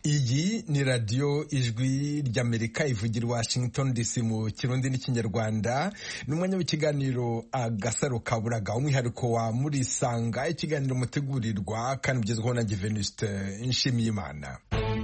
Iyi ni radiyo ijwi ry'Amerika ivugira Washington DC mu Kirundi n'Ikinyarwanda. Ni umwanya w'ikiganiro Agasaro Kaburaga, umwihariko wa Murisanga, ikiganiro mutegurirwa kandi ugezweho na Venuste Nshimiyimana.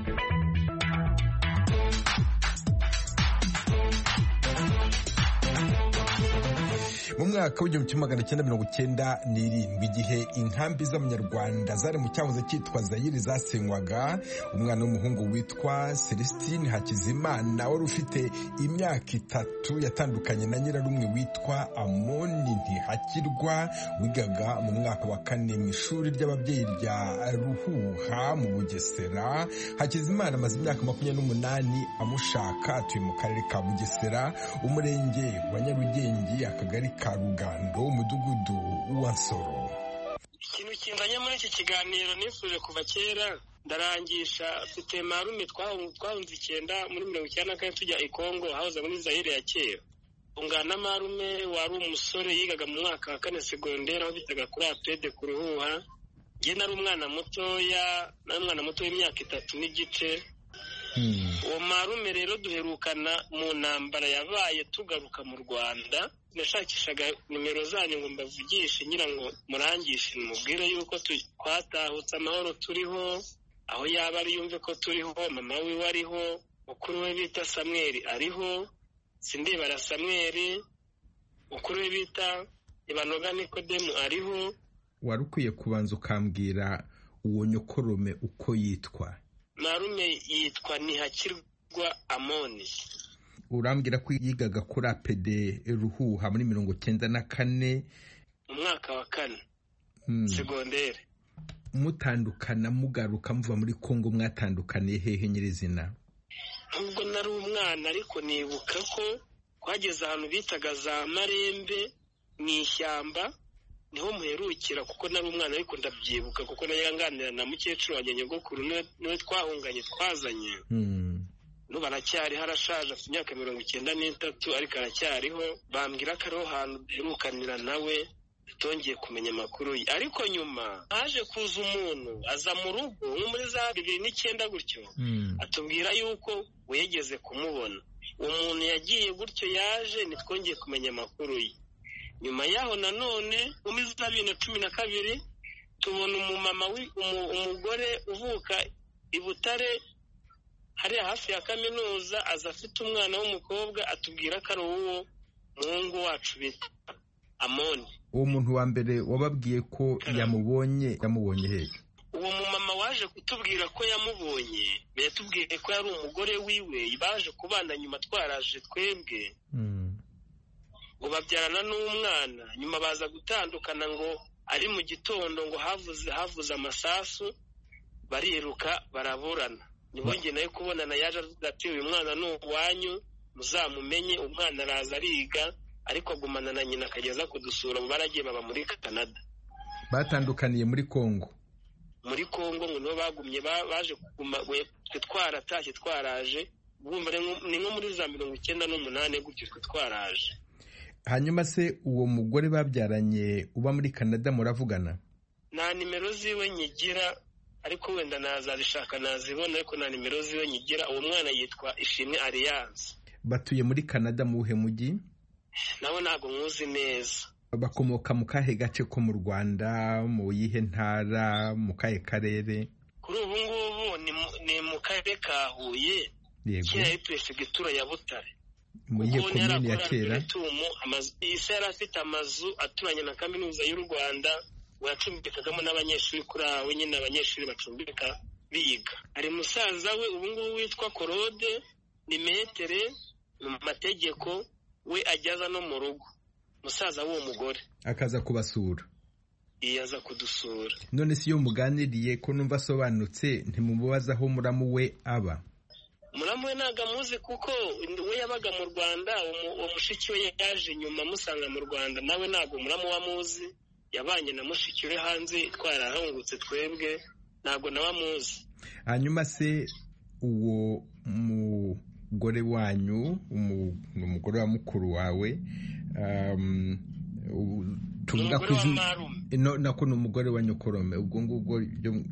Mu mwaka w'igihumbi kimwe magana cyenda mirongo cyenda n'irindwi, igihe inkambi z'abanyarwanda zari mu cyahoze cyitwa Zaire zasenywaga, umwana w'umuhungu witwa Celestine Hakizimana wari ufite imyaka 3 yatandukanye na nyirarumwe witwa Amoni Ntihakirwa, wigaga mu mwaka wa 4 mu ishuri ry'ababyeyi rya Ruhuha mu Bugesera. Hakizimana amaze imyaka 28 amushaka, atuye mu karere ka Bugesera, umurenge wa Nyarugenge, akagari ka Rugando, umudugudu wa Nsoro. Ikintu kinzanye muri iki kiganiro nifuje kuva kera ndarangisha, mfite marume twahunze 9 muri 1994 tujya i Kongo, hahoze muri Zaire ya kera. Ungana marume wari umusore yigaga mu mwaka wa 4 segonderi, aho bitaga kuri apede ku Ruhuha. Nge nari umwana muto w'imyaka 3 n'igice. Uwo marume rero duherukana mu ntambara yabaye tugaruka mu Rwanda. Nashakishaga nimero zanyu ngo mbavugishe ngira ngo murangishe, mubwire yuko twatahutse amahoro turiho, aho yaba ari yumve ko turiho, mama we wariho, mukuru we bita Samuel ariho, Sindibara Samuel, mukuru we bita Ibanoga Nikodemu ariho. Wari ukwiye kubanza ukambwira uwo nyokorome uko yitwa. Marume yitwa Ntihakirwa Amoni. Urambwira ko yigaga kuri apede Ruhuha muri 1994 mu mwaka wa 4 segonderi. Mutandukana mugaruka muva muri Kongo, mwatandukaniye hehe nyirizina? Nubwo nari umwana ariko nibuka ko twageze ahantu bitaga za Marembe mu ishyamba, niho muherukira, kuko nari umwana ariko ndabyibuka kuko nayanganira na mukecuru wanjye nyogokuru niwe twahunganye twazanye. Nubu aracyari harashaje, afite imyaka 93 ariko aracyariho. Bambwira ko ariho hantu duherukanira nawe, tutongeye kumenya amakuru ye. Ariko nyuma haje kuza umuntu aza mu rugo nko muri za 2009 gutyo, atubwira yuko wegeze kumubona. Uwo muntu yagiye gutyo, yaje nitwongeye kumenya amakuru ye. Nyuma yaho nanone mu 2012 tubona umumama umugore uvuka i Butare hariya hafi ya kaminuza, aza afite umwana w'umukobwa, atubwira ko ari uwo muhungu wacu bita Amoni. Uwo muntu wa mbere wababwiye ko yamubonye hehe? Uwo mumama waje kutubwira ko yamubonye, yatubwiye ko yari umugore wiwe, baje kubana nyuma twaraje twebwe. Ngo babyarana n'umwana, nyuma baza gutandukana, ngo ari mu gitondo ngo havuze amasasu, bariruka baraburana. Nibonge nayo kubonana, yaje ati uyu mwana ni uwanyu muzamumenye. Umwana araza ariga ariko agumana na nyina akageza kudusura, baragiye baba muri Canada. Batandukaniye muri Kongo? Muri Kongo ngo niho bagumye, baje kuguma, twe twaratashye twaraje, bumva ni nko muri za 1998 gutyo twe twaraje. Hanyuma se uwo mugore babyaranye uba muri Canada muravugana? Nta nimero ziwe nyigira, ariko wenda nazarishaka nazibona, ariko nta nimero ziwe nyigira. Uwo mwana yitwa Ishimwe Alliance. Batuye muri Canada mu buhe mujyi? Nabo ntabwo muzi neza. Bakomoka mu kahe gace ko mu Rwanda, mu yihe ntara, mu kahe karere? Kuri ubu ngubu ni mu karere ka Huye, kera prefecture ya Butare. Mu yihe komune ya kera? Ise yari afite amazu aturanye na kaminuza y'u Rwanda, wacumbikagamo n'abanyeshuri kuri aho nyine abanyeshuri bacumbika biga. Ari musaza we ubu ngubu witwa Korode, ni metere mu mategeko, we ajyaza no mu rugo, musaza w'uwo mugore akaza kubasura. Iyaza kudusura. None si yo muganiriye ko numva asobanutse, ntimubaza aho muramu we aba? Muramu we ntago amuzi kuko we yabaga mu Rwanda, uwo mushiki we yaje nyuma musanga mu Rwanda, nawe ntago muramu wamuzi. Yabanye na mushiki we hanze, twarahungutse twebwe, ntago nawe amuzi. Hanyuma se uwo mugore wanyu, umugore wa mukuru wawe, tuvuga ko nako ni umugore wa Nyokorome. Ubwo ngubwo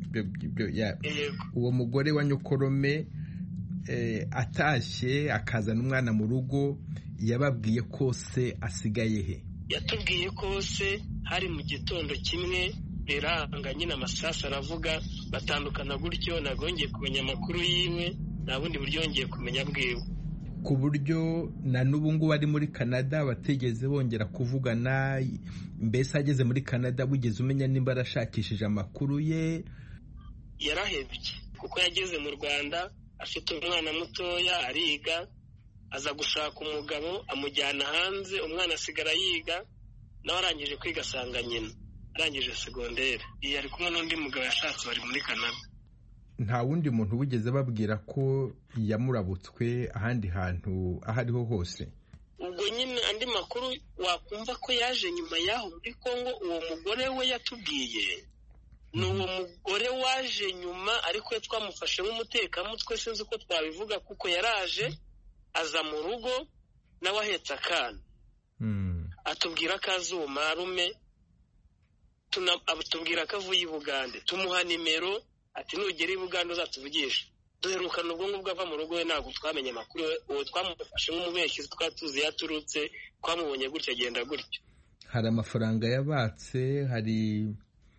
uwo mugore wa Nyokorome atashye akazana umwana mu rugo, yababwiye ko se asigaye he? Yatubwiye ko se hari mu gitondo kimwe biranga nyine amasasu aravuga, batandukana gutyo. Ntabwo yongeye kumenya amakuru yiwe, nta bundi buryo yongeye kumenya bwiwe, ku buryo na n'ubu ngubu ari muri Canada batigeze bongera kuvugana. Mbese ageze muri Canada wigeze umenya nimba arashakishije amakuru ye? Yarahebye kuko yageze mu Rwanda afite umwana mutoya, ariga, aza gushaka umugabo amujyana hanze, umwana asigara yiga, nawe arangije kwiga asanga nyina arangije segonderi. Ari kumwe n'undi mugabo yashatse, bari muri Canada. Nta wundi muntu wigeze babwira ko yamurabutswe ahandi hantu aho ariho hose? Ubwo nyine andi makuru wakumva ko yaje nyuma y'aho muri Kongo. Uwo mugore we yatubwiye ni uwo mugore waje nyuma, ariko we twamufashe nk'umutekamutwe, sinzi uko twabivuga, kuko yaraje aza mu rugo nawe ahetse akana, atubwira ko azumarume, atubwira ko avuye i Bugande, tumuha nimero ati nugera i Bugande uzatuvugisha. Duherukana ubwo ngubwo ava mu rugo we, ntabwo twamenye amakuru. Uwo twamufashe nk'umubeshyi, twatuzi yaturutse, twamubonye gutya agenda gutyo. Hari amafaranga yabatse, hari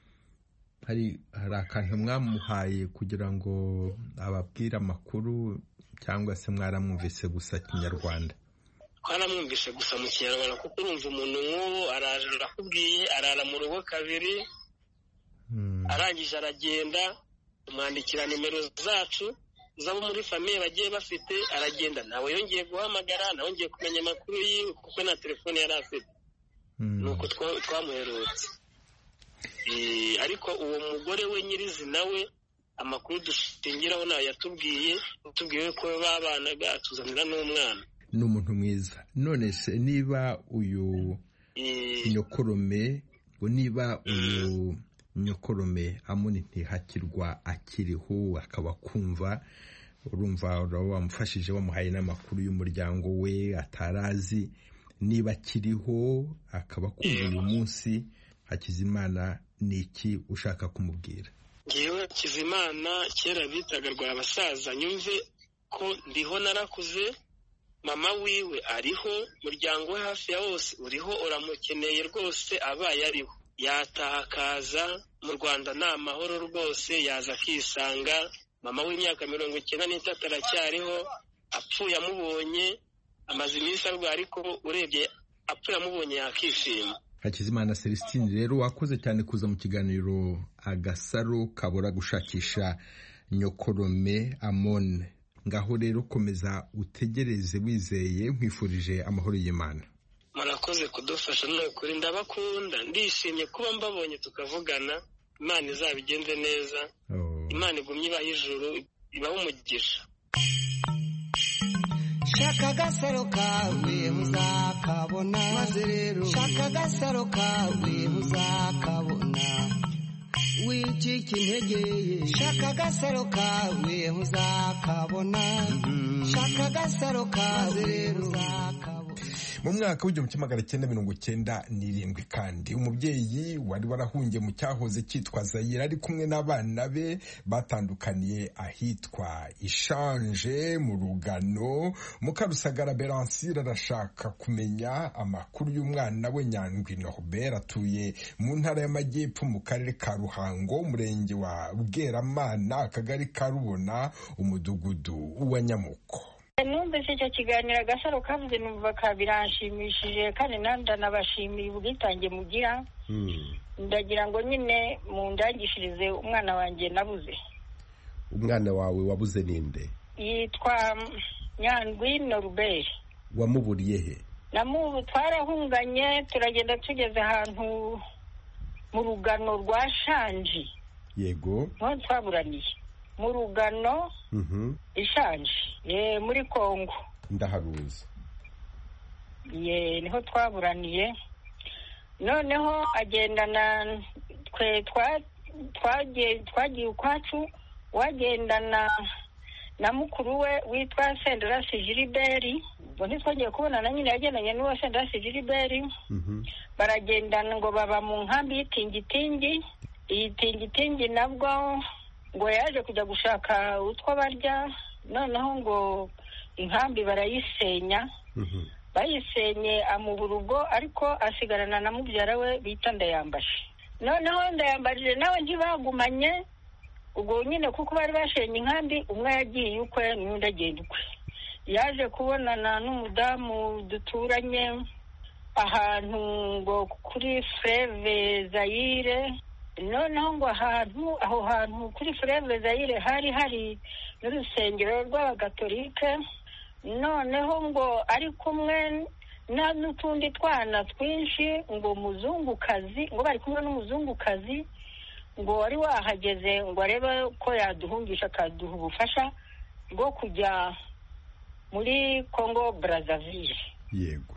akantu mwamuhaye kugira ngo ababwire amakuru, cyangwa se mwaramwumvise gusa Kinyarwanda? Twaramwumvise gusa mu Kinyarwanda, kuko urumva umuntu nk'uwo araje arakubwiye, arara mu rugo kabiri, arangije aragenda, tumwandikira nimero zacu zabo muri famiye bagiye bafite, aragenda, nawe yongeye guhamagara, nawe yongeye kumenya amakuru yiwe, kuko na telefone yari afite. Nuko twamuherutse. Ariko uwo mugore we nyirizina we, amakuru dushingiraho nayo yatubwiye ko babanaga, atuzanira n'umwana. Ni umuntu mwiza. None se niba uyu Nyokorome, niba uyu Nyokorome Amoni Ntihakirwa akiriho, akaba kumva, urumva wamufashije, wamuhaye n'amakuru y'umuryango we atarazi, niba akiriho akaba kumva uyu munsi, Hakizimana ni iki ushaka kumubwira? Ngewe Hakizimana kera bitaga Rwabasaza, nyumve ko ndiho narakuze, mama wiwe ariho, muryango we hafi ya wose uriho, uramukeneye rwose, abaye ariho yataha akaza mu Rwanda, ni amahoro rwose, yaza akisanga. Mama w'imyaka 93 aracyariho, apfuye amubonye, amaze iminsi arwaye, ariko urebye apfuye amubonye yakishima. Hakizimana Celestine rero wakoze cyane kuza mu kiganiro Agasaro Kabura gushakisha Nyokorome Amoni. Ngaho rero komeza utegereze wizeye, nkwifurije amahoro y'Imana. Murakoze kudufasha, n'ukuri ndabakunda, ndishimye kuba mbabonye tukavugana. Imana izabigenze neza. Imana igumye ibaha ijuru, ibaha umugisha. Shaka agasaro kawe muzakabona, maze rero shaka agasaro kawe muzakabona, wicika intege, shaka agasaro kawe muzakabona, shaka agasaro kawe rero muzakabona. Mu mwaka w'1997 kandi umubyeyi wari warahungiye mu cyahoze cyitwa Zaire ari kumwe n'abana be batandukaniye ahitwa Ishanje mu Rugano. Mukarusagara Beransire arashaka kumenya amakuru y'umwana we Nyandwi Norbert, atuye mu ntara y'Amajyepfo mu karere ka Ruhango, umurenge wa Bweramana, akagari ka Rubona, umudugudu wa Nyamuko. Numvise icyo kiganiro Agasaro kavuze, numva kabiranshimishije, kandi ndanabashimiye ubwitange mugira. Ndagira ngo nyine mundangishirize umwana wanjye nabuze. Umwana wawe wabuze ninde? Yitwa Nyandwi Norbert. Wamuburiye he? Twarahunganye, turagenda tugeze ahantu mu Rugano rwa Shanji. Yego. Nko twaburaniye mu Rugano Ishanje, muri Kongo. Ndaharuzi. Niho twaburaniye. Noneho agendana, twagiye ukwacu, wagendana na mukuru we witwa Senderasi Gilbert. ngo ntitwongeye kubonana nyine yagendanye n'uwo Sendasi Gilbert baragendana ngo baba mu nkambi y'itingitingi. Iyi tingitingi nabwo ngo yaje kujya gushaka utwo barya, noneho ngo inkambi barayisenya. Bayisenye amubura urugo, ariko asigarana na mubyara we bita Ndayambaje. Noneho Ndayambaje nawe ntibagumanye ubwo nyine, kuko bari bashenye inkambi, umwe yagiye ukwe n'undi agenda ukwe. Yaje kubonana n'umudamu duturanye ahantu ngo kuri Fleuve Zaire. Noneho ngo aho hantu kuri Fleuve Zaire hari n'urusengero rw'abagatolike. Noneho ngo ari kumwe n'utundi twana twinshi, ngo muzungukazi, ngo bari kumwe n'umuzungukazi, ngo wari wahageze ngo arebe ko yaduhungisha akaduha ubufasha bwo kujya muri Congo Brazzaville. Yego.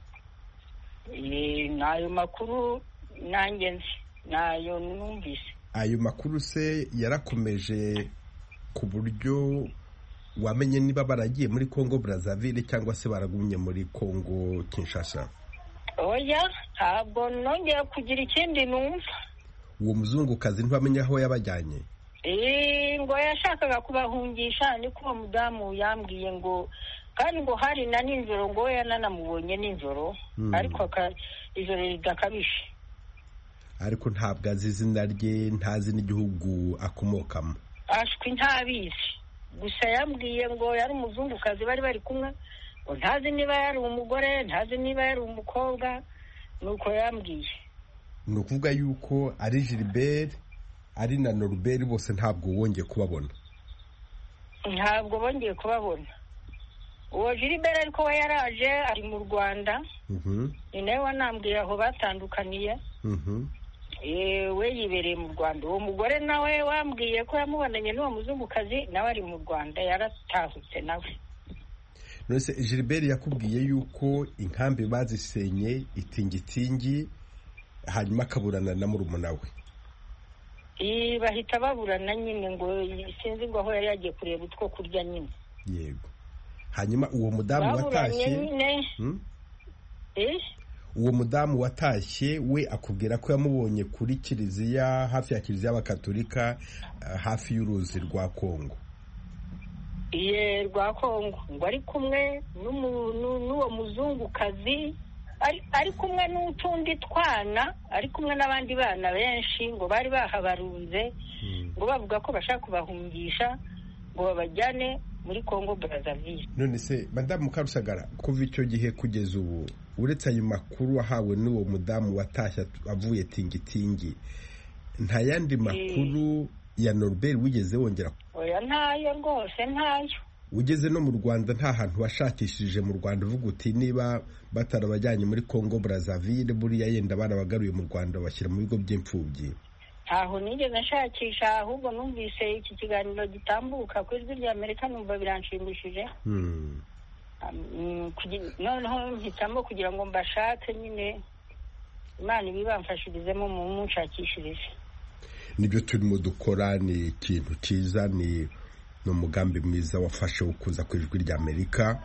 N'ayo makuru nanjye nzi, nayo numvise. Ayo makuru se yarakomeje ku buryo wamenye niba baragiye muri Congo Brazzaville cyangwa se baragumye muri Congo Kinshasa? Oya, ntabwo nongeye kugira ikindi numva. Uwo muzungukazi ntibamenye aho yabajyanye? Ngo yashakaga kubahungisha, niko uwo mudamu yambwiye, ngo kandi ngo hari na nijoro, ngo yananamubonye nijoro, ariko ijoro ridakabije. Ariko ntabwo azi izina rye, ntazi n'igihugu akomokamo? Ashwi ntabizi, gusa yambwiye ngo yari umuzungukazi bari kumwe, ngo ntazi niba yari umugore, ntazi niba yari umukobwa, nuko yambwiye. Ni ukuvuga yuko ari Gilbert, ari na Norbert bose ntabwo wongeye kubabona? Ntabwo bongeye kubabona. Uwo Gilbert ariko we yaraje, ari mu Rwanda. Ni nawe wanambwiye aho batandukaniye. We yibereye mu Rwanda. Uwo mugore nawe wambwiye ko yamubonanye n'uwo muzungukazi, nawe ari mu Rwanda, yaratahutse nawe. Nose Gilbert yakubwiye yuko inkambi bazisenye itingitingi, hanyuma akaburana na murumuna we? Bahita baburana nyine, ngo sinzi ngo aho yari yagiye kureba utwo kurya nyine. Yego. Hanyuma uwo mudamu watashye, uwo mudamu watashye we akubwira ko yamubonye kuri kiliziya, hafi ya kiliziya y'Abakatolika, hafi y'uruzi rwa Kongo? Rwa Kongo, ngo ari kumwe n'uwo muzungukazi, ari kumwe n'utundi twana, ari kumwe n'abandi bana benshi, ngo bari bahabarunze, ngo bavuga ko bashaka kubahungisha ngo babajyane muri Congo Brazzaville. None se Madame Mukarusagara, kuva icyo gihe kugeza ubu, uretse ayo makuru wahawe n'uwo mudamu watashye avuye tingitingi, nta yandi makuru ya Norbert wigeze wongera? Oya, ntayo rwose, ntayo. Ugeze no mu Rwanda nta hantu washakishije mu Rwanda uvuga uti niba batarabajyanye muri Congo Brazzaville buriya yenda barabagaruye mu Rwanda bashyira mu bigo by'imfubyi? Ntaho nigeze nshakisha, ahubwo numvise iki kiganiro gitambuka ku Ijwi ry'Amerika, numva biranshimishije. Noneho mpitamo kugira ngo mbashake nyine, Imana ibibamfashirizemo mu munshakishirize. Nibyo turimo dukora, ni ikintu cyiza, ni umugambi mwiza wafashe wo kuza ku Ijwi ry'Amerika.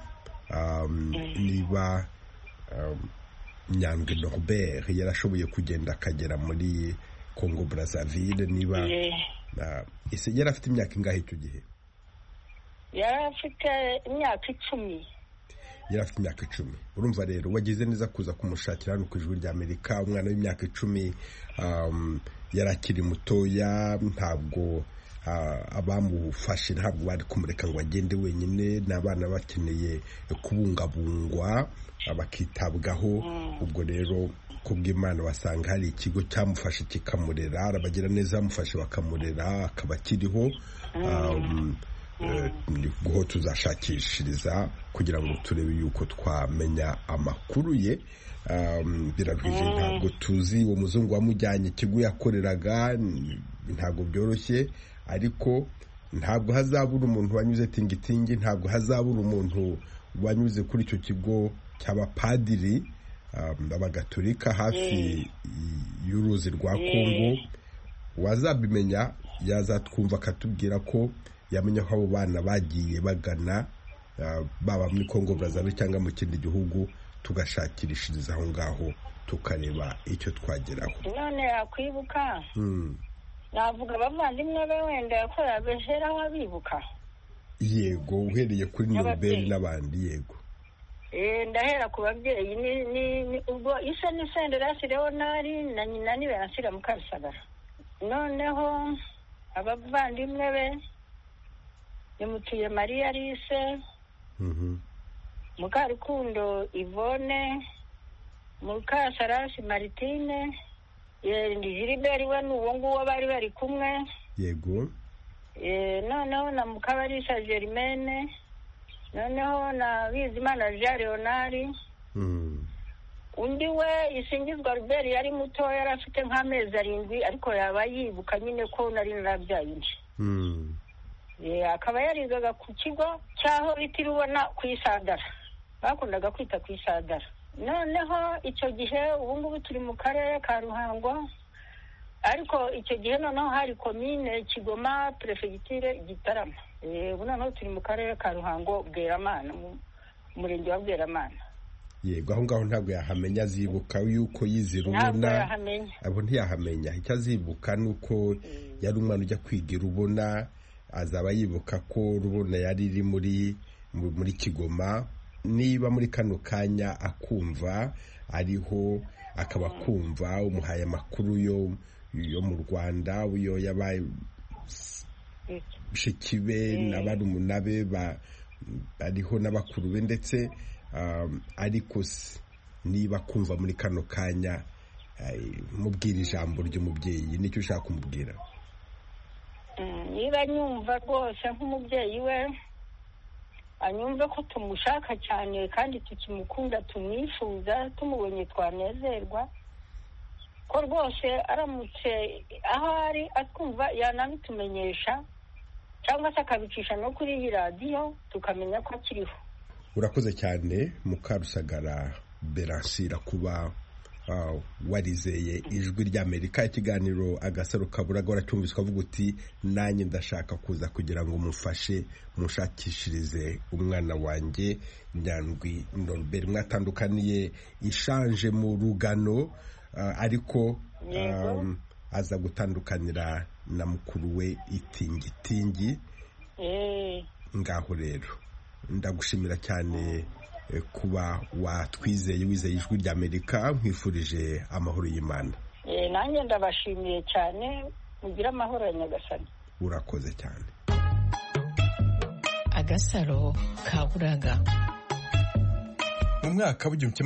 Niba Nyandwi Norbert yarashoboye kugenda akagera muri Congo Brazzaville, niba ese yari afite imyaka ingahe icyo gihe? Yari afite imyaka 10. Yari afite imyaka 10. Urumva rero wagize neza kuza kumushakira hano ku Ijwi ry'Amerika. Umwana w'imyaka 10 yari akiri mutoya, ntabwo abamufashe ntabwo bari kumureka ngo agende wenyine, n'abana bakeneye kubungabungwa bakitabwaho. Ubwo rero kubw'Imana basanga hari ikigo cyamufashe kikamurera, arabagira neza, bamufashe bakamurera, akaba akiriho. Niho tuzashakishiriza kugira ngo turebe yuko twamenya amakuru ye. Biraruhije, ntabwo tuzi uwo muzungu wamujyanye ikigo yakoreraga, ntabwo byoroshye, ariko ntabwo hazabura umuntu wanyuze tingitingi, ntabwo hazabura umuntu wanyuze kuri icyo kigo cy'abapadiri b'Abagatolika hafi y'uruzi rwa Kongo. Wazabimenya yazatwumva akatubwira ko yamenya ko abo bana bagiye bagana baba muri Congo Brazzaville cyangwa mu kindi gihugu tugashakirishiriza aho ngaho tukareba icyo twageraho. None yakwibuka navuga abavandimwe be wenda yakorera behera aho abibuka. Yego, uhereye kuri Norbert n'abandi. Yego, ndahera ku babyeyi ni ubwo isa ni Senderasi Leonari na nyina ni Beransira Mukarusagara. Noneho abavandimwe be nimutuye Maria Lise, Mukarukundo Yvonne, Mukasarasi Martine, Gilbert we n'uwo nguwo bari kumwe. Yego. Noneho na Mukabarisa Germaine, noneho na Bizimana Jean Leonari. Undi we Isingizwa Robert yari muto, yari afite nk'amezi 7 ariko yaba yibuka nyine ko nari narabyaye indi. Akaba yarigaga ku kigo cyaho bitira ubona ku Isadara, bakundaga kwita ku Isadara. Noneho icyo gihe ubu ngubu turi mu karere ka Ruhango, ariko icyo gihe noneho hari komine Kigoma, prefegiture Gitarama. Ubu noneho turi mu karere ka Ruhango, Bweramana, umurenge wa Bweramana. Yego, aho ngaho ntabwo yahamenya, azibuka yuko yizira ubona, abo ntiyahamenya. Icyo azibuka nuko yari umwana ujya kwigira ubona, azaba yibuka ko Rubona yari iri muri Kigoma. Niba muri kano kanya akumva ariho, akaba kumva umuhaye amakuru yo mu Rwanda, uyo yabaye shikibe n'abarumuna be ariho n'abakuru be ndetse ariko niba kumva muri kano kanya, mubwira ijambo ry'umubyeyi, nicyo ushaka kumubwira. Niba nyumva rwose nk'umubyeyi we, anyumve ko tumushaka cyane kandi tukimukunda, tumwifuza, tumubonye twanezerwa, ko rwose aramutse aho ari atwumva yanabitumenyesha cyangwa se akabicisha no kuri iyi radiyo tukamenya ko akiriho. Urakoze cyane Mukarusagara Beransira kuba warizeye Ijwi ry'Amerika. Ikiganiro Agasaro Kaburaga waracyumvise avuga uti nanjye ndashaka kuza kugira ngo mufashe mushakishirize umwana wanjye Nyandwi Norbert. Mwatandukaniye ishanje mu Rugano, ariko aza gutandukanira na mukuru we Itingitingi. Ngaho rero ndagushimira cyane kuba watwizeye, wizeye Ijwi ry'Amerika. Nkwifurije amahoro y'Imana. Nanjye ndabashimiye cyane, mugira amahoro ya Nyagasani. Urakoze cyane. Agasaro Kaburaga. Mu mwaka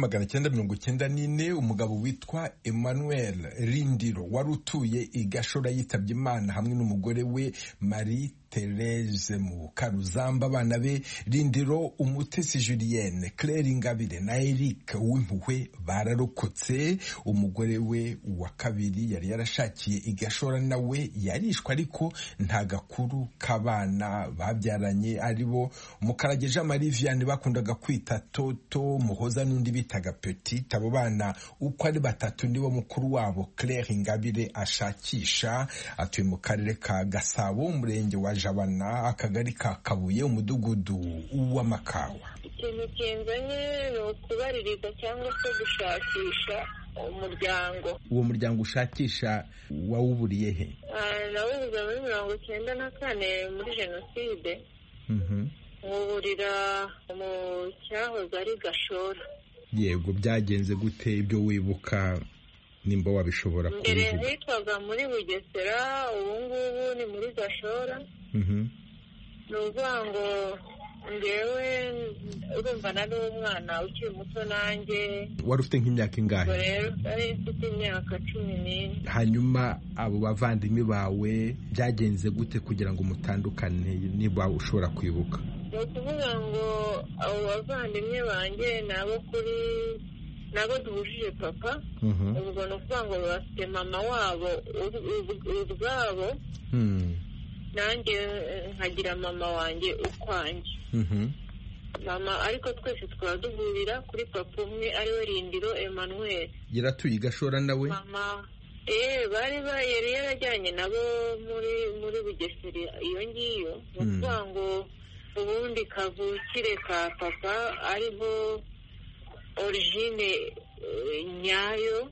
w'1994 umugabo witwa Emmanuel Rindiro wari utuye i Gashora yitabye Imana hamwe n'umugore we Marie Therese Mukaruzamba. Abana be Rindiro, Umutesi Julienne, Claire Ingabire na Eric Uwimpuhwe bararokotse. Umugore we wa kabiri yari yarashakiye i Gashora, nawe yarishwe, ariko nta gakuru k'abana babyaranye aribo Mukarage Jean Marie Vianney bakundaga kwita Toto, Muhoza n'undi bitaga Petit. Abo bana uko ari 3 nibo mukuru wabo Claire Ingabire ashakisha. Atuye mu karere ka Gasabo, umurenge wa Jabana, akagari ka Kabuye, umudugudu w'Amakawa. Ikintu kinzanye ni ukubaririza cyangwa se gushakisha umuryango. Uwo muryango ushakisha wawuburiye he? Nawubuze muri 1994 muri Jenoside. Muburira mu cyahoze ari Gashora. Yego, byagenze gute ibyo wibuka, nimba wabishobora kubivuga? Mbere hitwaga muri Bugesera, ubu ngubu ni muri Gashora. Ni ukuvuga ngo ngewe urumva nari umwana ukiri muto nanjye. Wari ufite nk'imyaka ingahe? Rero nari mfite imyaka 14. Hanyuma abo bavandimwe bawe byagenze gute kugira ngo mutandukane, niba ushobora kwibuka? Ni ukuvuga ngo abo bavandimwe banjye nabo duhujije papa. Ubwo ni ukuvuga ngo bafite mama wabo ubwabo, nanjye nkagira mama wanjye ukwanjye. Mama ariko twese twaba duhurira kuri papa umwe ariwe Rindiro Emmanuel. Yaratuye i Gashora nawe? Mama yari yarajyanye nabo muri Bugesera iyo ngiyo. Ni ukuvuga ngo ubundi kavukire ka papa ariho origine nyayo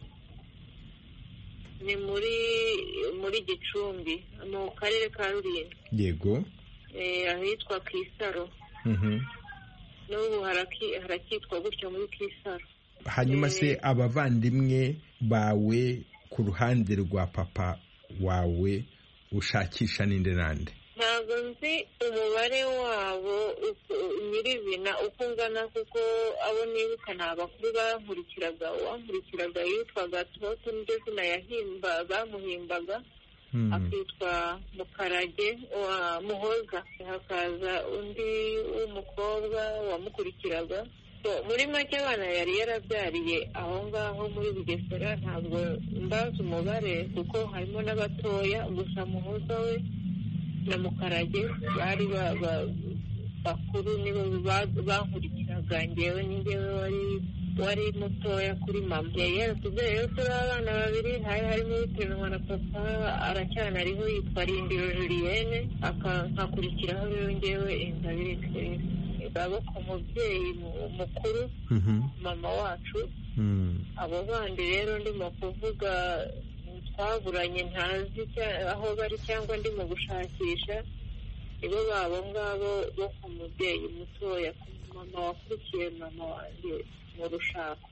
ni muri Gicumbi mu karere ka Rulindo. Yego. Ahitwa Kisaro. N'ubu harakitwa gutyo muri Kisaro. Hanyuma se abavandimwe bawe ku ruhande rwa papa wawe ushakisha ninde nande? Ntabwo nzi umubare wabo nyirizina uko ungana, kuko abo nibuka ni abakuru uwankurikiraga yitwaga Toto, niryo zina bamuhimbaga, akitwa Mukarage wa Muhoza. Hakaza undi w'umukobwa wamukurikiraga. Muri make abana yari yarabyariye aho ngaho muri Bugesera, ntabwo mbazi umubare kuko harimo n'abatoya, gusa Muhoza we na Mukarage bari bakuru, nibo bankurikiraga. Njyewe wari mutoya kuri mama. Yari yaratubyaye rero turi abana babiri, hari harimo uteranwa na papa, aracyanariho yitwa Rindiro Julienne, akakurikiraho rero njyewe Ingabire Claire. Baboko umubyeyi mukuru, mama wacu. Abo bandi rero ndimo kuvuga twaburanye, ntazi aho bari cyangwa ndimo gushakisha, nibo babo ngabo bo ku mubyeyi mutoya, mama wakurikiye mama wanjye mu rushako.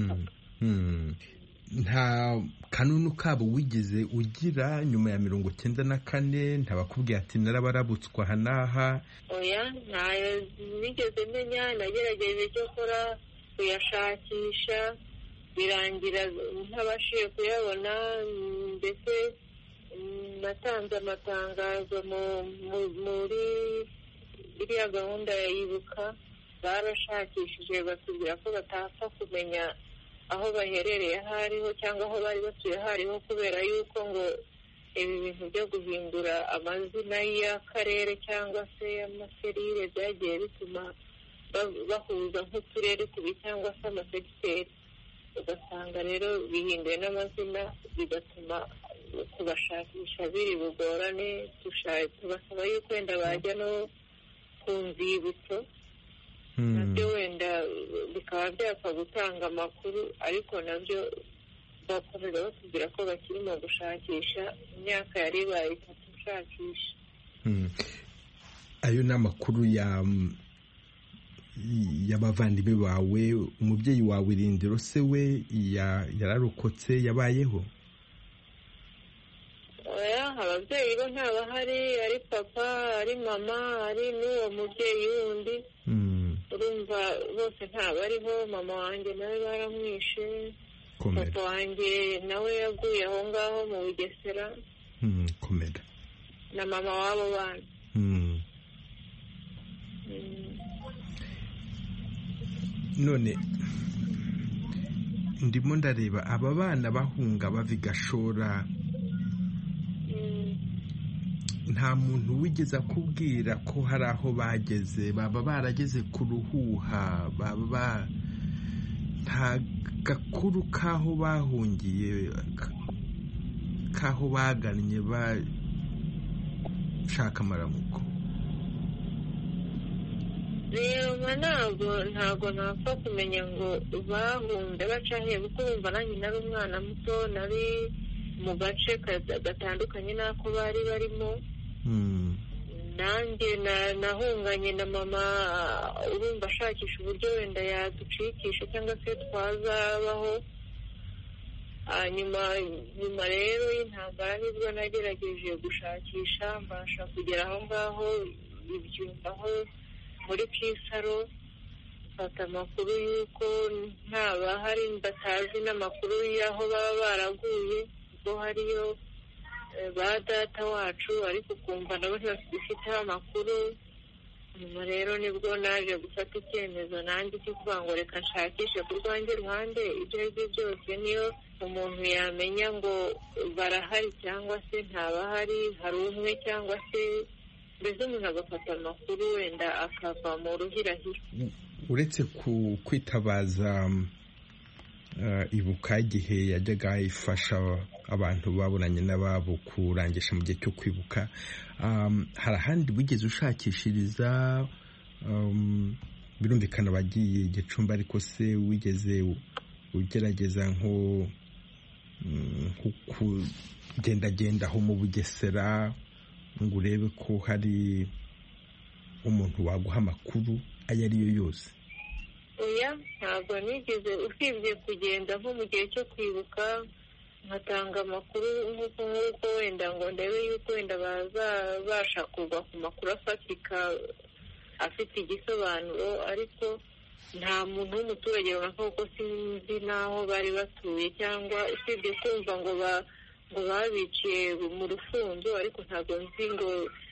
Nta kanunu kabo wigeze ugira nyuma ya 94? Ntabakubwiye ati narabarabutswa aha n'aha? Oya, ntayo nigeze menya. Nagerageje cyo kora kuyashakisha, birangira ntabashije kuyabona. Mbese natanze amatangazo muri iriya gahunda ya Ibuka, barashakishije batubwira ko batapfa kumenya aho baherereye aho ariho cyangwa aho bari batuye aho ariho, kubera yuko ngo ibi bintu byo guhindura amazina y'akarere cyangwa se y'amaserire byagiye bituma bahuza nk'uturere tubi cyangwa se amasegiteri, ugasanga rero bihinduye n'amazina, bigatuma kubashakisha biri bugorane. Tubasaba yuko wenda bajya no ku nzibutso, nabyo wenda bikaba byapfa gutanga amakuru, ariko nabyo bakomeza batubwira ko bakirimo gushakisha. Imyaka yari ibaye 3 ushakisha. Ayo ni amakuru y'abavandimwe bawe. Umubyeyi wawe Rindiro se we yararokotse, yabayeho? Oya, ababyeyi bo ntabahari, ari papa, ari mama, ari n'uwo mubyeyi wundi. Urumva bose ntabariho. Mama wanjye nawe baramwishe, papa wanjye nawe yaguye aho ngaho mu Bugesera. Komera. Na mama wabo bana. None ndimo ndareba aba bana bahunga bava i Gashora, nta muntu wigeze akubwira ko hari aho bageze? Baba barageze ku Ruhuha? Baba nta gakuru k'aho bahungiye, k'aho bagannye bashaka amaramuko? Rero ntabwo napfa kumenya ngo bahunze baca he, kuko bumva nanjye nari umwana muto, nari mu gace gatandukanye n'ako bari barimo. Nanjye nahunganye na mama, urumva ashakisha uburyo wenda yaducikisha cyangwa se twazabaho. Nyuma rero y'intambara nibwo nagerageje gushakisha, mbasha kugera aho ngaho ibyumba aho muri Kisaro, mfata amakuru y'uko ntabahari, batazi n'amakuru y'aho baba baraguye, ubwo hariyo ba data wacu, ariko ukumva nabo ntibafiteho amakuru. Nyuma rero nibwo naje gufata icyemezo nanjye cyo kuvuga ngo reka nshakishe ku rwanjye ruhande. Ibyo ari byo byose, niyo umuntu yamenya ngo barahari cyangwa se ntabahari, hari umwe cyangwa se, mbese umuntu agafata amakuru wenda akava mu ruhirahiro. Uretse kwitabaza Ibuka igihe yajyaga ifasha abantu baburanye n'ababo kurangisha mu gihe cyo kwibuka, hari ahandi wigeze ushakishiriza birumvikana wagiye Gicumbi, ariko se wigeze ugerageza nko kugendagenda aho mu Bugesera ngo urebe ko hari umuntu waguha amakuru ayo ari yo yose? oya, ntabwo nigeze, usibye kugenda nko mu gihe cyo kwibuka nkatanga amakuru nk'uko wenda ngo ndebe yuko wenda bazabasha kugwa ku makuru afatika afite igisobanuro, ariko nta muntu w'umuturage runaka kuko sinzi n'aho bari batuye, cyangwa usibye kumva ngo babiciye mu Rufunzo, ariko ntabwo nzi ngo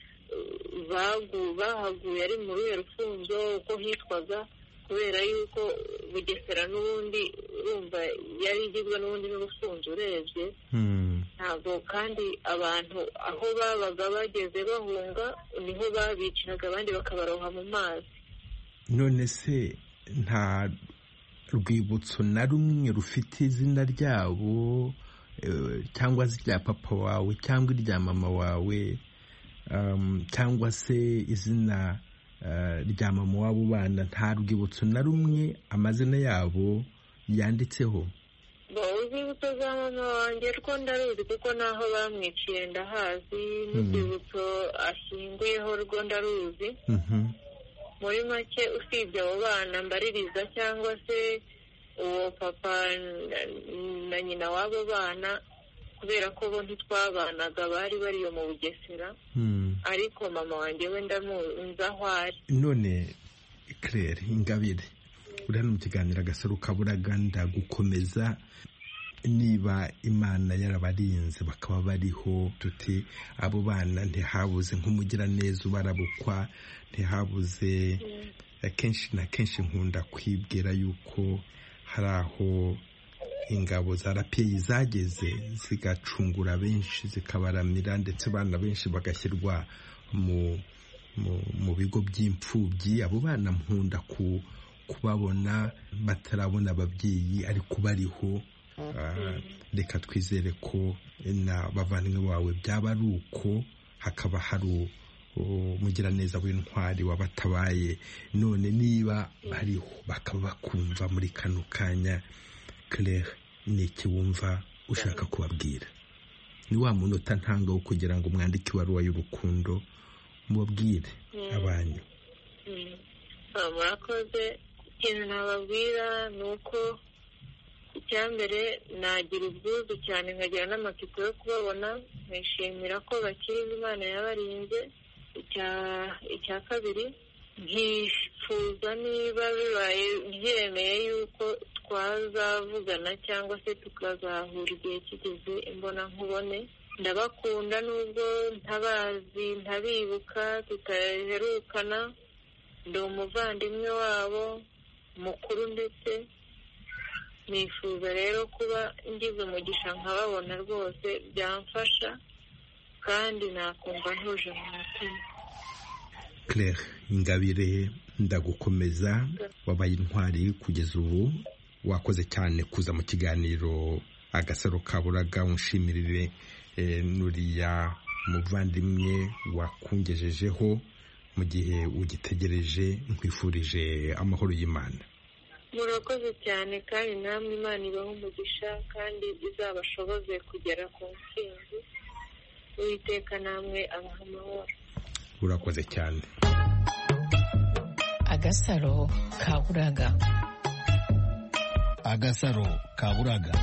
bahaguye ari mu ruhe Rufunzo uko hitwaga, kubera yuko Bugesera n'ubundi urumva yari igizwe n'ubundi n'Urufunzo urebye. Ntabwo kandi abantu aho babaga bageze bahunga niho babiciraga, abandi bakabaroha mu mazi. None se nta rwibutso na rumwe rufite izina ryabo, cyangwa se irya papa wawe cyangwa irya mama wawe, cyangwa se izina rya mama w'abo bana, nta rwibutso na rumwe amazina yabo yanditseho? urwibutso za mama wanjye rwo ndaruzi kuko naho bamwiciye ndahazi, n'urwibutso ashyinguyeho rwo ndaruzi. Muri make usibye abo bana mbaririza, cyangwa se uwo papa na nyina w'abo bana, kubera ko bo ntitwabanaga, bari bariyo mu Bugesera, ariko mama wanjye we ndamuzi aho ari. None Claire Ingabire, uri hano mu kiganiro Agasaro Kaburaga, ndagukomeza. Niba Imana yarabarinze bakaba bariho, tuti abo bana ntihabuze nk'umugiraneza ubarabukwa, ntihabuze akenshi na kenshi nkunda kwibwira yuko hari aho ingabo za RPI zageze zigacungura benshi, zikabaramira, ndetse abana benshi bagashyirwa mu bigo by'imfubyi. Abo bana nkunda kubabona batarabona ababyeyi ariko bariho. Reka twizere ko na bavandimwe bawe byaba ari uko, hakaba hari umugiraneza w'intwari wabatabaye. None niba bariho bakaba bakumva muri kano kanya, Claire, ni iki wumva ushaka kubabwira? Ni wa munota ntanga wo kugira ngo mwandike ibaruwa y'urukundo mubabwire abanyu. Murakoze. Ikintu nababwira ni uko icyambere nagira ubwuzu cyane, nkagira n'amatsiko yo kubabona, nkishimira ko bakiri, Imana yabarinze. Icya kabiri, nkifuza niba bibaye byemeye yuko twazavugana cyangwa se tukazahura igihe kigeze imbona nkubone. Ndabakunda nubwo ntabazi, ntabibuka, tutaherukana. Ndi umuvandimwe wabo mukuru, ndetse nifuza rero kuba ngize umugisha nkababona, rwose byamfasha kandi nakumva ntuje mu mutima. Claire Ingabire, ndagukomeza, wabaye intwari kugeza ubu. Wakoze cyane kuza mu kiganiro Agasaro Kaburaga. Unshimirire nuriya muvandimwe wakungejejeho mu gihe ugitegereje. Nkwifurije amahoro y'Imana. Murakoze cyane, kandi namwe Imana ibahe umugisha kandi izabashoboze kugera ku ntsinzi. Uwiteka namwe abaha amahoro. Urakoze cyane. Agasaro Kaburaga. Agasaro Kaburaga.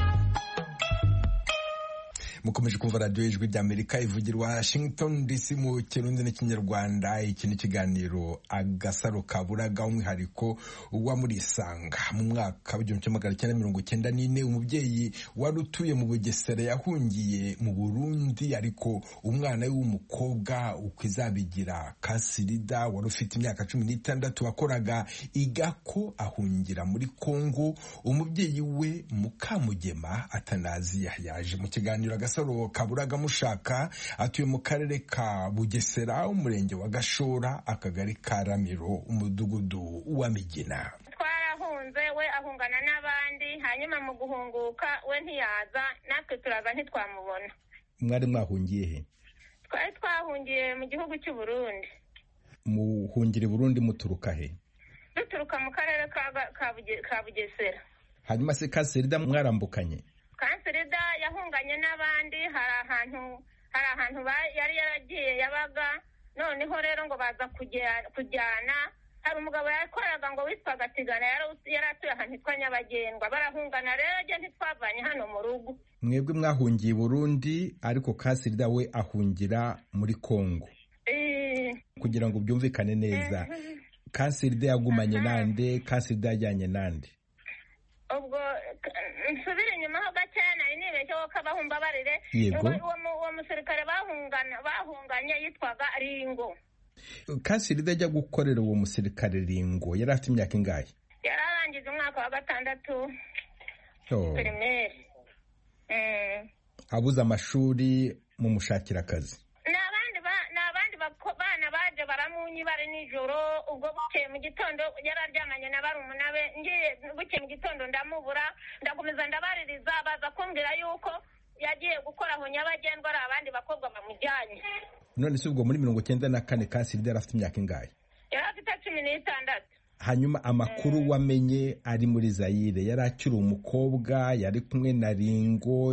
Mukomeje kumva radiyo y'Ijwi ry'Amerika ivugira Washington DC mu Kirundi n'Ikinyarwanda. Iki ni ikiganiro Agasaro Kaburaga, umwihariko wa Murisanga. Mu mwaka w'1994 umubyeyi wari utuye mu Bugesera yahungiye mu Burundi, ariko umwana we w'umukobwa ukwizabigira Kasirida wari ufite imyaka 16 wakoraga igako ahungira muri Kongo. Umubyeyi we Mukamugema Atanaziya yaje mu kiganiro Agasaro Kaburaga mushaka. Atuye mu karere ka Bugesera, umurenge wa Gashora, akagari ka Ramiro, umudugudu wa Migina. Twarahunze, we ahungana n'abandi, hanyuma mu guhunguka we ntiyaza, natwe turaza ntitwamubona. Mwari mwahungiye he? Twari twahungiye mu gihugu cy'u Burundi. muhungire Burundi muturuka he? duturuka mu karere ka Bugesera. Hanyuma se Kaserida mwarambukanye? Kaserida yahunganye n'abandi, hari ahantu yari yaragiye yabaga, noneho rero ngo baza kujyana. Hari umugabo yakoraga ngo witwaga Tigana, yari atuye ahantu hitwa Nyabagendwa, barahungana rero ntitwavanye hano mu rugo. Mwebwe mwahungiye Burundi ariko Kaserida we ahungira muri Kongo. Kugira ngo byumvikane neza, Kaserida yagumanye nande, Kaserida yajyanye nande? Ubwo nsubire inyuma ho gakeya nari nibeshye ko kabahumba barire, uwo musirikare bahunganye yitwaga Ringo. Kaserida ajya gukorera uwo musirikare Ringo yari afite imyaka ingahe? Yari arangije umwaka wa 6 primaire. Abuze amashuri mu mushakira akazi. N'abandi bana baje baramunyi bari nijoro, ubwo bukeye mu gitondo yararyamanye na barumuna be, ngiye bukeye mu gitondo ndamubura, ndakomeza ndabaririza, baza kumbwira yuko yagiye gukora aho Nyabagendwa, ari abandi bakobwa bamujyanye. None se ubwo muri 94 Kaserida yari afite imyaka ingahe? Yari afite 16. Hanyuma amakuru wamenye ari muri Zaire, yari akiri umukobwa, yari kumwe na Ringo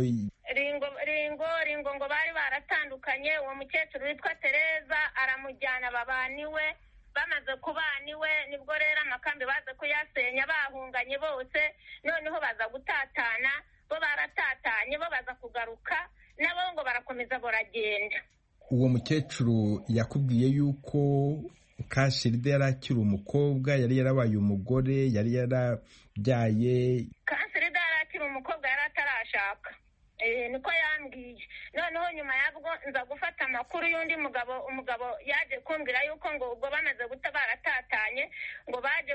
ngo bari baratandukanye. Uwo mukecuru witwa Tereza aramujyana babaniwe, bamaze kubaniwe nibwo rero amakambi baze kuyasenya bahunganye bose, noneho baza gutatana, bo baratatanye, bo baza kugaruka nabo ngo barakomeza baragenda. Uwo mukecuru yakubwiye yuko Kaserida yari akiri umukobwa, yari yarabaye umugore, yari yarabyaye? Kaserida yari akiri umukobwa, yari atarashaka. Niko yambwiye. Noneho nyuma yabwo nza gufata amakuru y'undi umugabo yaje kumbwira yuko ngo ubwo bamaze baratatanye, ngo baje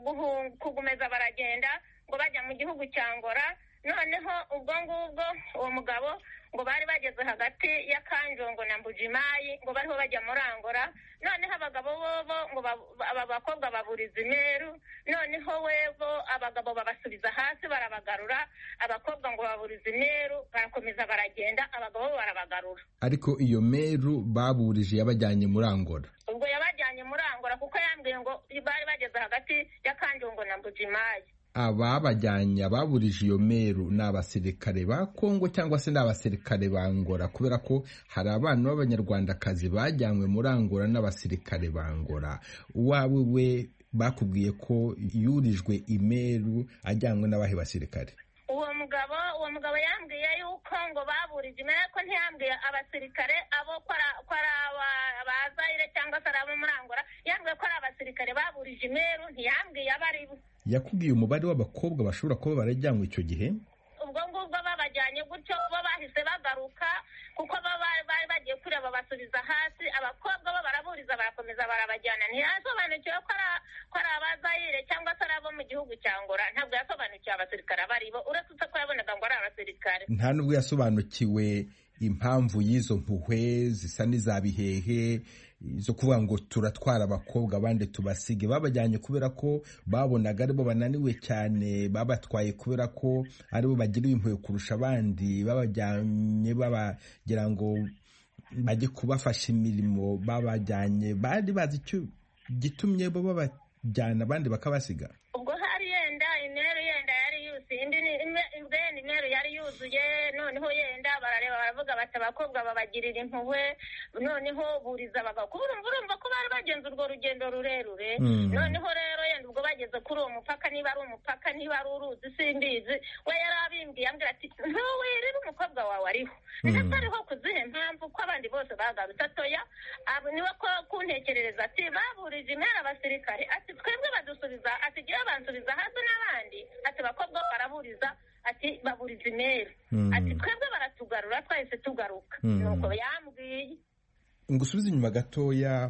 kugumeza baragenda, ngo bajya mu gihugu cya Angola. Noneho ubwo ngubwo uwo mugabo ngo bari bageze hagati ya Kanjongo na Mbujimayi, ngo bariho bajya muri Angola. Noneho abagabo bo ngo aba bakobwa baburiza Imeru, noneho webo abagabo babasubiza hasi barabagarura, abakobwa ngo baburiza Imeru, barakomeza baragenda, abagabo barabagarura. Ariko iyo Meru baburije yabajyanye muri Angola? Ubwo yabajyanye muri Angola kuko yambwiye ngo bari bageze hagati ya Kanjongo na Mbujimayi. Ababajyanye ababurije iyo Meru ni abasirikare ba Kongo cyangwa se ni abasirikare ba Angola? Kubera ko hari abana b'abanyarwandakazi bajyanywe muri Angola n'abasirikare ba Angola. Uwawe we bakubwiye ko yurijwe Imeru ajyanywe n'abahe basirikare? Uwo mugabo yambwiye yuko ngo baburije Imeru, ko ntiyambwiye abasirikare abo ko ari abazaire cyangwa se abo muri Angola. Yambwiye ko ari abasirikare baburije Imeru, ntiyambwiye abari bo. Yakubwiye umubare w'abakobwa bashobora kuba barajyanywe icyo gihe? Ubwo ngubwo babajyanye gutyo, bo bahise bagaruka kuko bari bagiye kureba basubiza hasi, abakobwa bo baraburiza barakomeza barabajyana. Ntiyasobanukiwe ko ari abazaire cyangwa se abo mu gihugu cya Angola. Ntabwo yasobanukiwe abasirikare abari bo, uretse ko yabonaga ngo ari abasirikare. Nta nubwo yasobanukiwe impamvu y'izo mpuhwe zisa n'iza bihehe zo kuvuga ngo turatwara abakobwa abandi tubasige. Babajyanye kubera ko babonaga aribo bananiwe cyane, babatwaye kubera ko aribo bagiriwe impuhwe kurusha abandi, babajyanye babagira ngo bajye kubafasha imirimo, babajyanye bari bazi icyo gitumye bo babajyana abandi bakabasiga. Ubwo hari Imeru yari yuzuye, Imeru yari yuzuye, noneho barareba baravuga bati abakobwa babagirira impuhwe, noneho buriza abagabo. Urumva ko bari bagenze urwo rugendo rurerure. Noneho rero ubwo bageze kuri uwo mupaka, niba ari umupaka niba ari uruzi simbizi, we yari abimbwiye ambwira ati ntuwirire umukobwa wawe ariho. Ndetse ariho kuzihe mpamvu ko abandi bose bagarutse atoya, niwe ko kuntekerereza ati baburije Imeru abasirikare, ati twebwe badusubiza, ati gihe bansubiza hasi n'abandi, ati abakobwa baraburiza, ati baburiza Imeru, ati twebwe baratugarura twahise tugaruka. Nuko yambwiye. Ngusubize inyuma gatoya,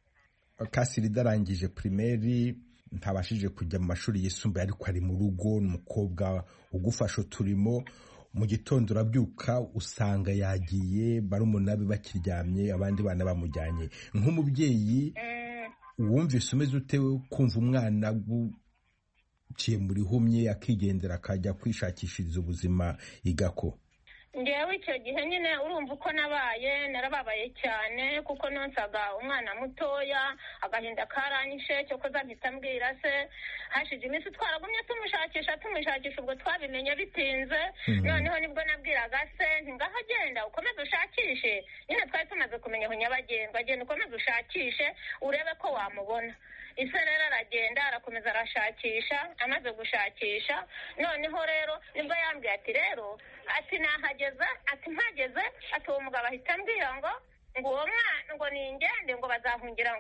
Kaserida arangije primaire, ntabashije kujya mu mashuri yisumbuye, ariko ari mu rugo, n'umukobwa ugufasha uturimo. Mu gitondo urabyuka usanga yagiye, barumuna be bakiryamye, abandi bana bamujyanye. Nk'umubyeyi wumvise umeze ute kumva umwana guciye muri humye akigendera akajya kwishakishiriza ubuzima igako? ngewe icyo gihe nyine urumva uko nabaye narababaye cyane kuko nonsaga umwana mutoya agahinda karanyishe cyo koza mpita mbwira se hashize iminsi twaragumye tumushakisha ubwo twabimenye bitinze noneho nibwo nabwiraga se ntingaho agenda ukomeze ushakishe nyine twari tumaze kumenya aho nyabagendwa agenda ukomeze ushakishe urebe ko wamubona ise rero aragenda arakomeza arashakisha amaze gushakisha noneho rero nibwo yambwiye ati rero ati nahageze ati mpageze ati uwo mugabo ahita ambwira ngo uwo mwana ngo ningende ngo bazahungira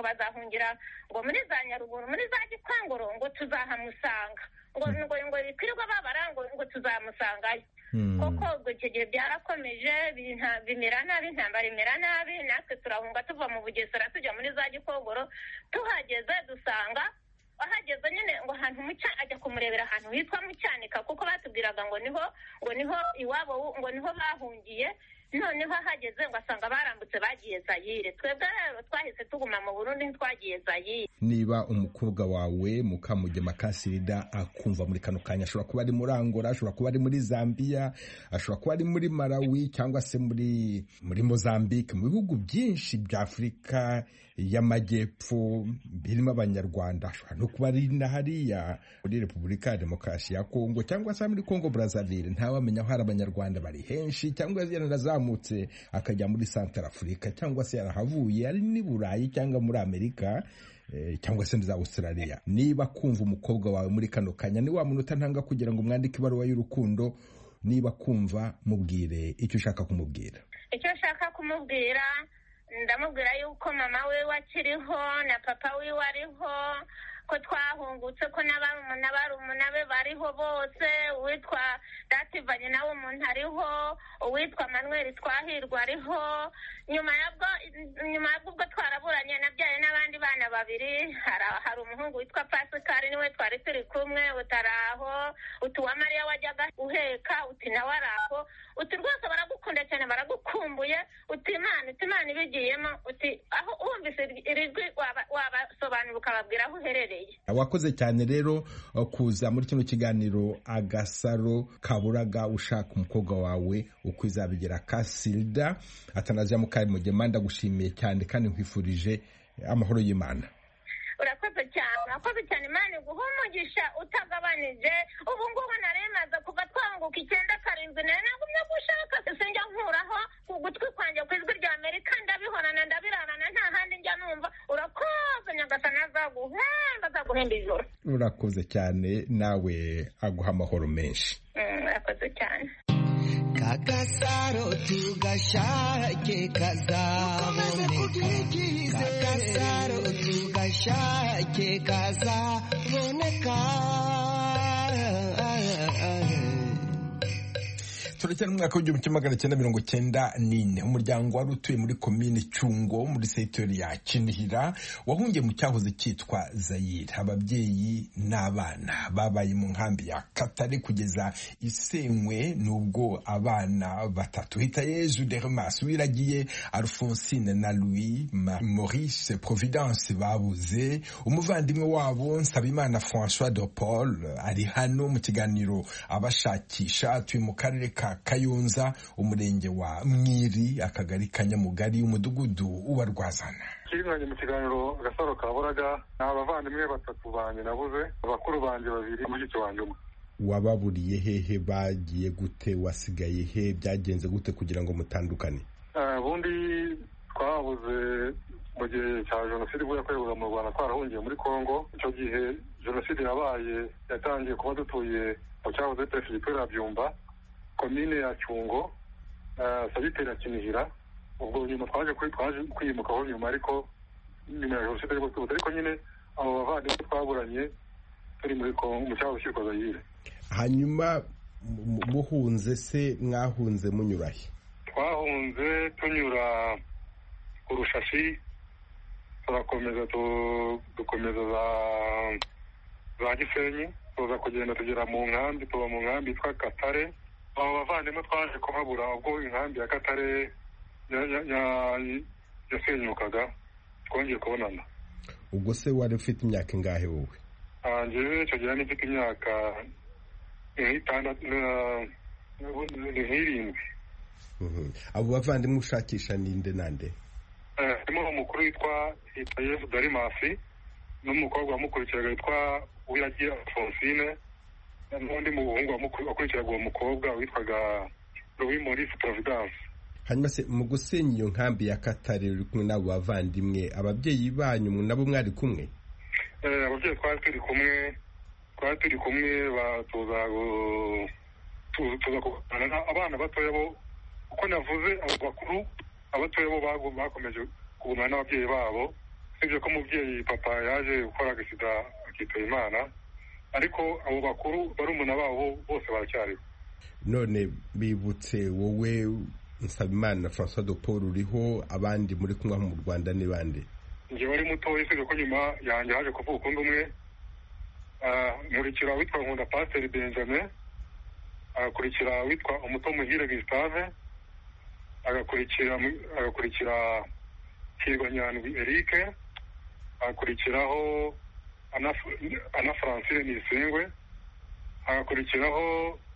ngo muri za Nyaruguru muri za Gikongoro ngo tuzahamusanga ngo bikwirwa babara ngo tuzamusangayo koko ubwo icyo gihe byarakomeje bimera nabi intambara imera nabi natwe turahunga tuva mu Bugesera tujya muri za Gikongoro tuhageze dusanga ahageze nyine ngo ahantu ajya kumurebera ahantu hitwa mu Cyanika kuko batubwiraga ngo niho iwabo ngo niho bahungiye noneho ahageze ngo asanga barambutse bagiye Zayire twebwe rero twahise tuguma mu Burundi ntitwagiye Zayire. Niba umukobwa wawe Mukamugema Kasirida akumva muri kano kanya ashobora kuba ari muri Angola ashobora kuba ari muri Zambia ashobora kuba ari muri Malawi cyangwa se muri Mozambique mu bihugu byinshi bya Afurika y'Amajyepfo birimo Abanyarwanda ashobora no kuba ari na hariya muri Repubulika ya Demokarasi ya Kongo cyangwa se muri Kongo Brazzaville ntawamenya aho hari Abanyarwanda bari henshi cyangwa yarazamutse akajya muri Central Africa cyangwa se yarahavuye ari ni Burayi cyangwa muri Amerika cyangwa se za Australia. Niba kumva umukobwa wawe muri kano kanya ni wa munota ntanga kugira ngo mwandike ibaruwa y'urukundo niba kumva mubwire icyo ushaka kumubwira. Icyo ushaka kumubwira ndamubwira yuko mama we wakiriho na papa we wariho ko twahungutse ko n'abarumuna be bariho bose uwitwa Dativanye nawe umuntu ariho uwitwa Manuel Twahirwa ariho nyuma yabwo ubwo twaraburanye nabyaye n'abandi bana babiri hari umuhungu witwa Pascal niwe twari turi kumwe utaraho utuwa Mariya wajyaga uheka uti nawe araho uti rwose baragukunda cyane baragukumbuye uti Imana ibigiyemo uti aho wumvise irijwi wabasobanura ukababwira aho uherereye. Wakoze cyane rero kuza muri kino kiganiro Agasaro Kaburaga ushaka umukobwa wawe uko izabigera Kasirida Atanasia Mukamugema ndagushimiye cyane kandi nkwifurije amahoro y'Imana. Urakoze cyane Imana iguha umugisha utagabanije ubu ngubu naremaza kuva twanguka 9 karindwi nagumye gushaka sinjya nkuraho kugutwi kwanjye ku ijwi rya Amerika ndabihorana ndabirarana nta handi njya numva. Urakoze Nyagasani azaguhemba ijoro. Urakoze cyane nawe aguha amahoro menshi. Urakoze cyane. Kagasaro tugashake kazaboneka Kagasaro tugashake kazaboneka. Turacyari mu mwaka w'1994 umuryango wari utuye muri komine Cyungo muri sektori ya Kinihira wahungiye mu cyahoze cyitwa Zayire. Ababyeyi n'abana babaye mu nkambi ya Katare kugeza isenywe nubwo abana batatu Hitayezu Dermas Wiragiye Alphonsine na Louis Maurice Providence babuze. Umuvandimwe wabo Nsabimana François de Paul ari hano mu kiganiro abashakisha atuye mu karere ka Kayonza umurenge wa Mwiri akagari ka Nyamugari umudugudu wa Rwazana. Kirangije mu kiganiro Agasaro Kaburaga n'abavandimwe batatu banje nabuze abakuru banje babiri mushiki wanjye umwe. Wababuriye hehe bagiye gute wasigaye he byagenze gute kugira ngo mutandukane? Ubundi twabuze mu gihe cya Jenoside ubwo yakorerwaga mu Rwanda twarahungiye muri Kongo. Icyo gihe Jenoside yabaye yatangiye kuba dutuye mu cyahoze Perefegitura ya Byumba komine ya Cyungo Sagiteri ya Kinihira. Ubwo nyuma twaje kwimukaho nyuma ariko nyuma ya Jenoside ariko nyine abo bavandimwe twaburanye turi muri Kongo mu cyahoze cyitwa Zayire. Hanyuma muhunze se mwahunze munyurahe? Twahunze tunyura ku Rushashi turakomeza dukomeza za Gisenyi tuza kugenda tugera mu nkambi tuba mu nkambi yitwa Katare. Abo bavandimwe twaje kuhabura ubwo inkambi ya Katare yasenyukaga twongeye kubonana. Ubwo se wari ufite imyaka ingahe wowe? Njyewe icyo gihe nifite imyaka ni nk'irindwi. Abo bavandimwe ushakisha ninde nande? Harimo umukuru witwa Yesu Darimasi n'umukobwa wamukurikiraga witwa Uwiragiye Alphonsine n'undi muhungu wakurikiraga uwo mukobwa witwaga Louis Maurice Providence. Hanyuma se mu gusenya iyo nkambi ya Katare uri kumwe n'abo bavandimwe, ababyeyi banyu nabo mwari kumwe? Ababyeyi twari turi kumwe batuza kuganira. Abana batoya bo uko navuze, abo bakuru abatoya bo bakomeje kugumana n'ababyeyi babo, sibyo ko umubyeyi papa yaje gukora agisida akitaba Imana, ariko abo bakuru barumuna babo bose baracyariho. None bibutse wowe Nsabimana François de Paul uriho, abandi muri kumwe mu Rwanda ni bande? Njye wari mutoya, sibyo ko nyuma yanjye haje kuvuka undi umwe, nkurikira witwa Nkunda Pasteur Benjamin, agakurikira witwa Umuto Muhire Gustave, agakurikira Hirwa Nyandwi Eric, agakurikiraho Ana Francine Nisengwe, agakurikiraho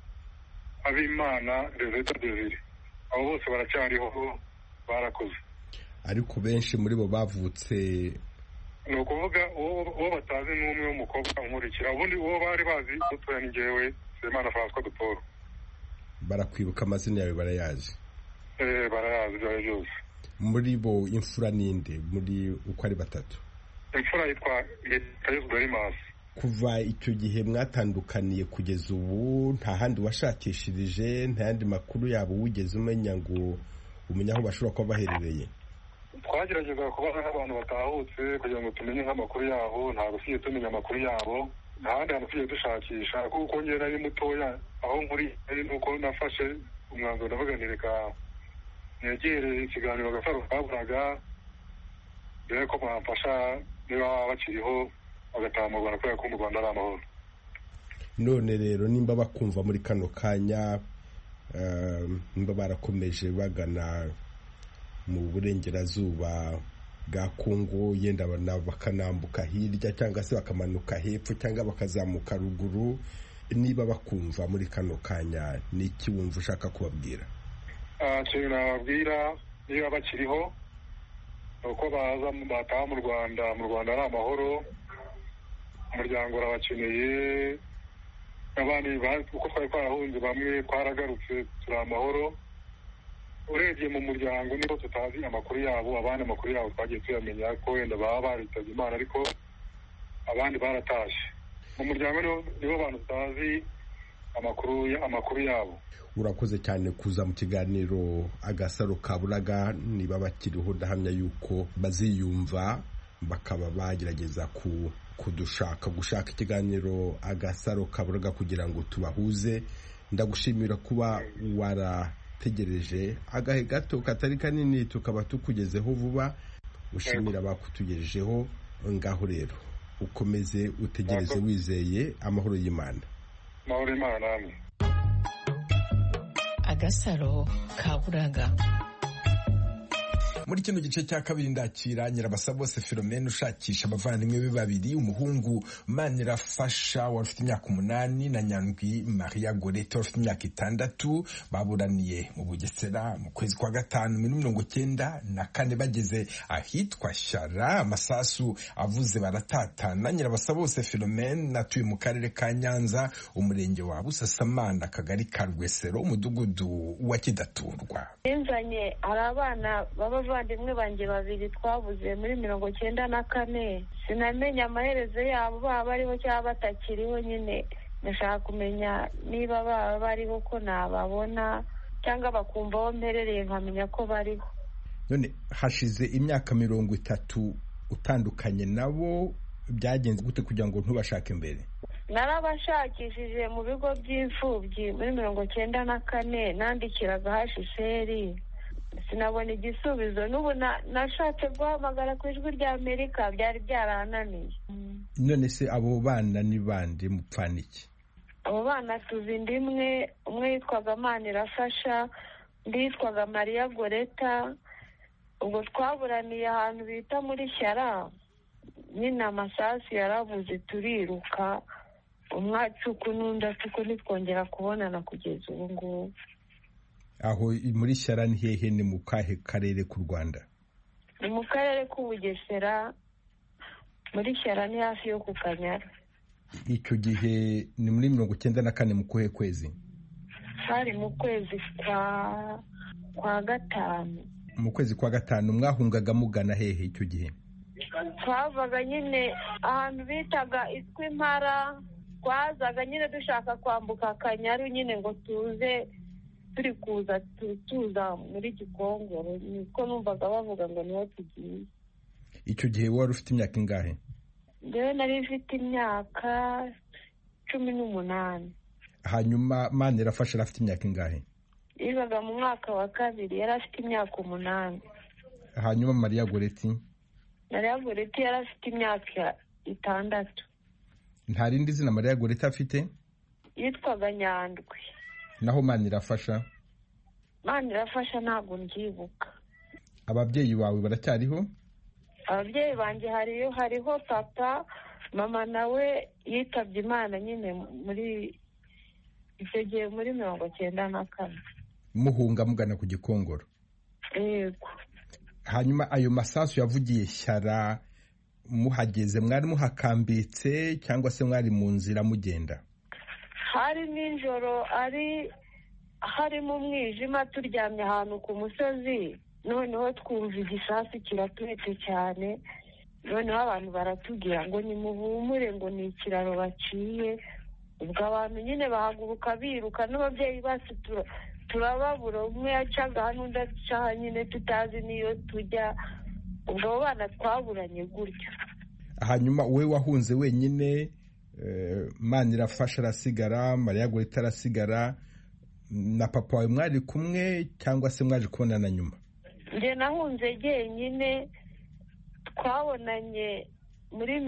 Abimana Reveta Desire. Abo bose baracyariho, barakoze. Ariko benshi muri bo bavutse, ni ukuvuga uwo batazi n'umwe w'umukobwa unkurikira, ubundi uwo bari bazi dutoya ni njyewe Semana François de Paul. Barakwibuka amazina yawe barayazi? Barayazi ibyo byose. Muri bo imfura ninde muri uko ari batatu? Imfura yitwa Yesu Darimasi. Kuva icyo gihe mwatandukaniye kugeza ubu nta handi washakishirije, nta yandi makuru yabo wigeze umenya ngo umenye aho bashobora kuba baherereye? Twagerageza kubaza nk'abantu batahutse kugira ngo tumenye nk'amakuru yabo, ntabwo tugiye tumenya amakuru yabo, nta handi hantu tugiye dushakisha, kuko njye nari mutoya, aho nkuri nuko nafashe umwanzuro ndavuga nti reka negere ikiganiro Agasaro Kaburaga, mbere ko bamfasha niba baba bakiriho bagataha mu Rwanda, kubera ko mu Rwanda ari amahoro. None rero nimba bakumva muri kano kanya, nimba barakomeje bagana mu burengerazuba bwa Kongo, yenda bakanambuka hirya cyangwa se bakamanuka hepfo cyangwa bakazamuka ruguru, niba bakumva muri kano kanya ni iki wumva ushaka kubabwira? Kintu nababwira, niba bakiriho uko bataha mu Rwanda, mu Rwanda ari amahoro, umuryango urabakeneye, abandi uko twari twarahunze bamwe twaragarutse turi amahoro. Urebye mu muryango niho tutazi amakuru yabo, abandi amakuru yabo twagiye tuyamenya ko wenda baba baritabye Imana, ariko abandi baratashye. Mu muryango nibo abantu tutazi amakuru yabo. Urakoze cyane kuza mu kiganiro Agasaro Kaburaga. Niba bakiriho ndahamya yuko baziyumva bakaba bagerageza gushaka ikiganiro Agasaro Kaburaga kugira ngo tubahuze. Ndagushimira kuba warategereje agahe gato katari kanini tukaba tukugezeho vuba. Ushimira bakutugejejeho. Ngaho rero ukomeze utegereze wizeye amahoro y'Imana. Amahoro y'Imana namwe. Agasaro Kaburaga. Muri kino gice cya kabiri ndakira Nyirabasabose Philomene ushakisha abavandimwe be babiri, umuhungu Manirafasha wari ufite imyaka 8 na Nyandwi Maria Gorete wari ufite imyaka 6. Baburaniye mu Bugesera mu kwezi kwa 5 1994 bageze ahitwa Shyara, amasasu avuze baratatana. Nyirabasabose Philomene natuye mu karere ka Nyanza, umurenge wa Busasamana, akagari ka Rwesero, umudugudu wa Kidaturwa. Inzanye arabana abavandimwe banjye babiri twabuze muri 1994. Sinamenya amaherezo yabo, baba bariho cyangwa batakiriho. Nyine nashaka kumenya niba baba bariho ko nababona, cyangwa bakumva aho mperereye nkamenya ko bariho. None hashize imyaka 30 utandukanye nabo, byagenze gute kugira ngo ntubashake mbere? Narabashakishije mu bigo by'imfubyi muri 1994, nandikiraga HCR, sinabona igisubizo. N'ubu nashatse guhamagara ku ijwi rya Amerika, byari byarananiye. None se abo bana ni bande, mupfana iki? Abo bana tuzi ndimwe, umwe yitwaga Manirafasha, undi yitwaga Maria Goreta. Ubwo twaburaniye ahantu bita muri Shyara, nyine amasasu yaravuze turiruka. umwatsuku n'undi atuku ntitwongera kubonana kugeza ubu ngubu. Aho muri Shyara ni hehe, ni mu kahe karere k'u Rwanda? Ni mu karere k'Ubugesera, muri Shyara ni hafi yo ku Kanyaru. Icyo gihe ni muri 94 mu kuhe kwezi? Hari mu kwezi kwa gatanu. Mu kwezi kwa gatanu mwahungaga mugana hehe icyo gihe? Twavaga nyine ahantu bitaga Impara, twazaga nyine dushaka kwambuka Akanyaru nyine ngo tuze turi kuza tuza muri Gikongoro, niko numvaga bavuga ngo niho tugiye. Icyo gihe wari ufite imyaka ingahe? Ndewe nari mfite imyaka 18. Hanyuma Manirafasha afite imyaka ingahe? Yigaga mu mwaka wa 2, yari afite imyaka 8. Hanyuma Mariya Goreti? Mariya Goreti yari afite imyaka 6. Nta rindi zina Mariya Goreti afite? Yitwaga Nyandwi. Naho Manirafasha? Manirafasha ntabwo ndyibuka. Ababyeyi bawe baracyariho? Ababyeyi banjye hariho papa, mama nawe yitabye Imana nyine muri icyo gihe muri 94. Muhunga mugana ku Gikongoro? Yego. Hanyuma ayo masasu yavugiye Shyara, muhageze mwari muhakambitse cyangwa se mwari mu nzira mugenda? Hari nijoro, hari mu mwijima, turyamye ahantu ku musozi, noneho twumva igisasu kiraturitse cyane, noneho abantu baratubwira ngo nimuhumure ngo ni ikiraro baciye. Ubwo abantu nyine bahaguruka biruka, n'ababyeyi bacu turababura, umwe yacaga hano undi acaha, nyine tutazi niyo tujya. Ubwo abo bana twaburanye gutyo. Hanyuma wowe wahunze wenyine, Manirafasha arasigara, Mariya Goreti arasigara, na papa wawe mwari kumwe cyangwa se mwaje kubonana nyuma? Njye nahunze jyenyine, twabonanye muri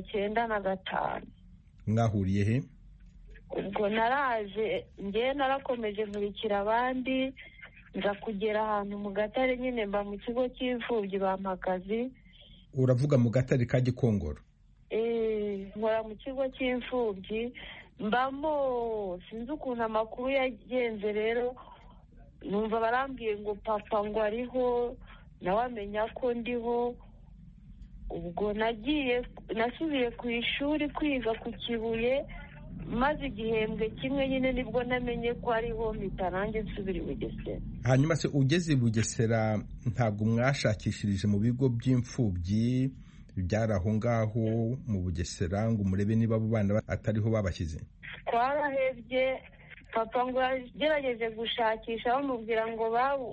95. Mwahuriye he? Ubwo naraje, njye narakomeje nkurikira abandi, nza kugera ahantu mu Gatare nyine, mba mu kigo cy'imfubyi bampa akazi. Uravuga mu Gatare ka Gikongoro? Nkora mu kigo cy'imfubyi mbamo, sinzi ukuntu amakuru yagenze rero, numva barambwiye ngo papa ngo ariho, nawe amenya ko ndiho. Ubwo nasubiye ku ishuri kwiga ku Kibuye, maze igihembwe kimwe nyine nibwo namenye ko ariho, mpita nanjye nsubira i Bugesera. Hanyuma se ugeze i Bugesera ntabwo mwashakishirije mu bigo by'imfubyi byari aho ngaho mu Bugesera ngo murebe niba abo bana atariho babashyize? Twarahebye, papa ngo yagerageje gushakisha, bamubwira ngo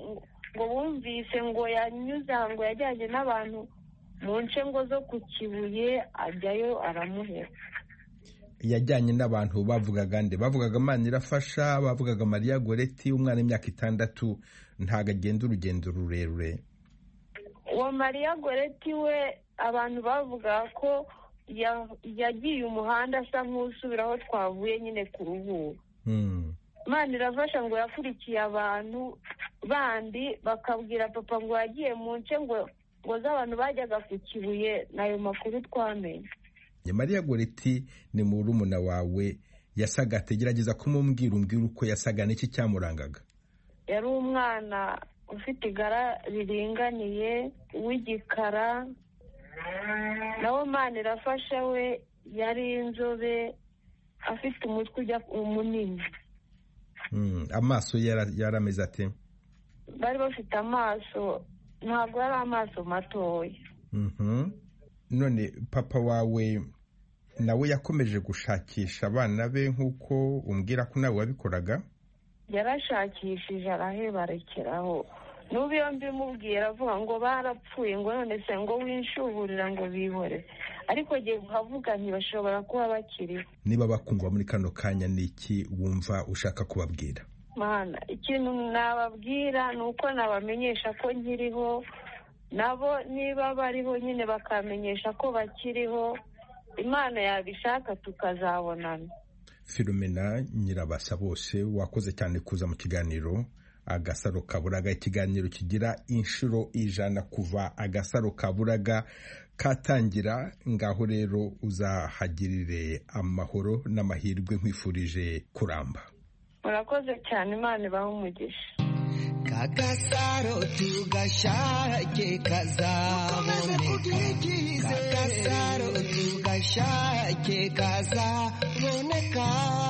bumvise ngo yanyuze aha, ngo yajyanye n'abantu mu nce ngo zo ku Kibuye, ajyayo aramuheba. Yajyanye n'abantu bavugaga nde? Bavugaga Manirafasha, bavugaga Mariya Goreti, umwana w'imyaka 6, ntago agenda urugendo rurerure? Uwo Mariya Goreti we abantu bavuga ko yagiye umuhanda asa nk'usubira aho twavuye nyine ku Ruhuro. Manirafasha ngo yakurikiye abantu bandi, bakabwira papa ngo yagiye mu nce ngo z'abantu bajyaga ku Kibuye, nayo makuru twamenye. Mariya Goreti ni murumuna wawe, yasaga ategerageza kumubwira uko yasaga, n'iki cyamurangaga? Yari umwana ufite igara riringaniye, w'igikara. Nawe Manirafasha we yari inzobe, afite umutwe ujya munini. Amaso yarameze ate? Bari bafite amaso, ntabwo yari amaso matoya. None papa wawe nawe yakomeje gushakisha abana be nk'uko umbwira ko nawe wabikoraga? Yarashakishije araheba, arekeraho. N'ubu iyo mbimubwira avuga ngo barapfuye, ngo none se ngo winshuburira ngo bihore, ariko ngiye kuhavuga ntibashobora kuba bakiriho. Niba bakumva muri kano kanya, n'iki wumva ushaka kubabwira? Mana, ikintu nababwira ni uko nabamenyesha ko nkiriho, nabo niba bariho nyine bakamenyesha ko bakiriho, Imana yabishaka tukazabonana. Philomena Nyirabasabose, wakoze cyane kuza mu kiganiro Agasaro Kaburaga, ikiganiro kigira inshuro 100 kuva Agasaro Kaburaga katangira. Ngaho rero uzahagirire amahoro n'amahirwe, nkwifurije kuramba. murakoze cyane, Imana ibahe umugisha. Kagasaro tugashake kazaboneka, kagasaro tugashake kazaboneka.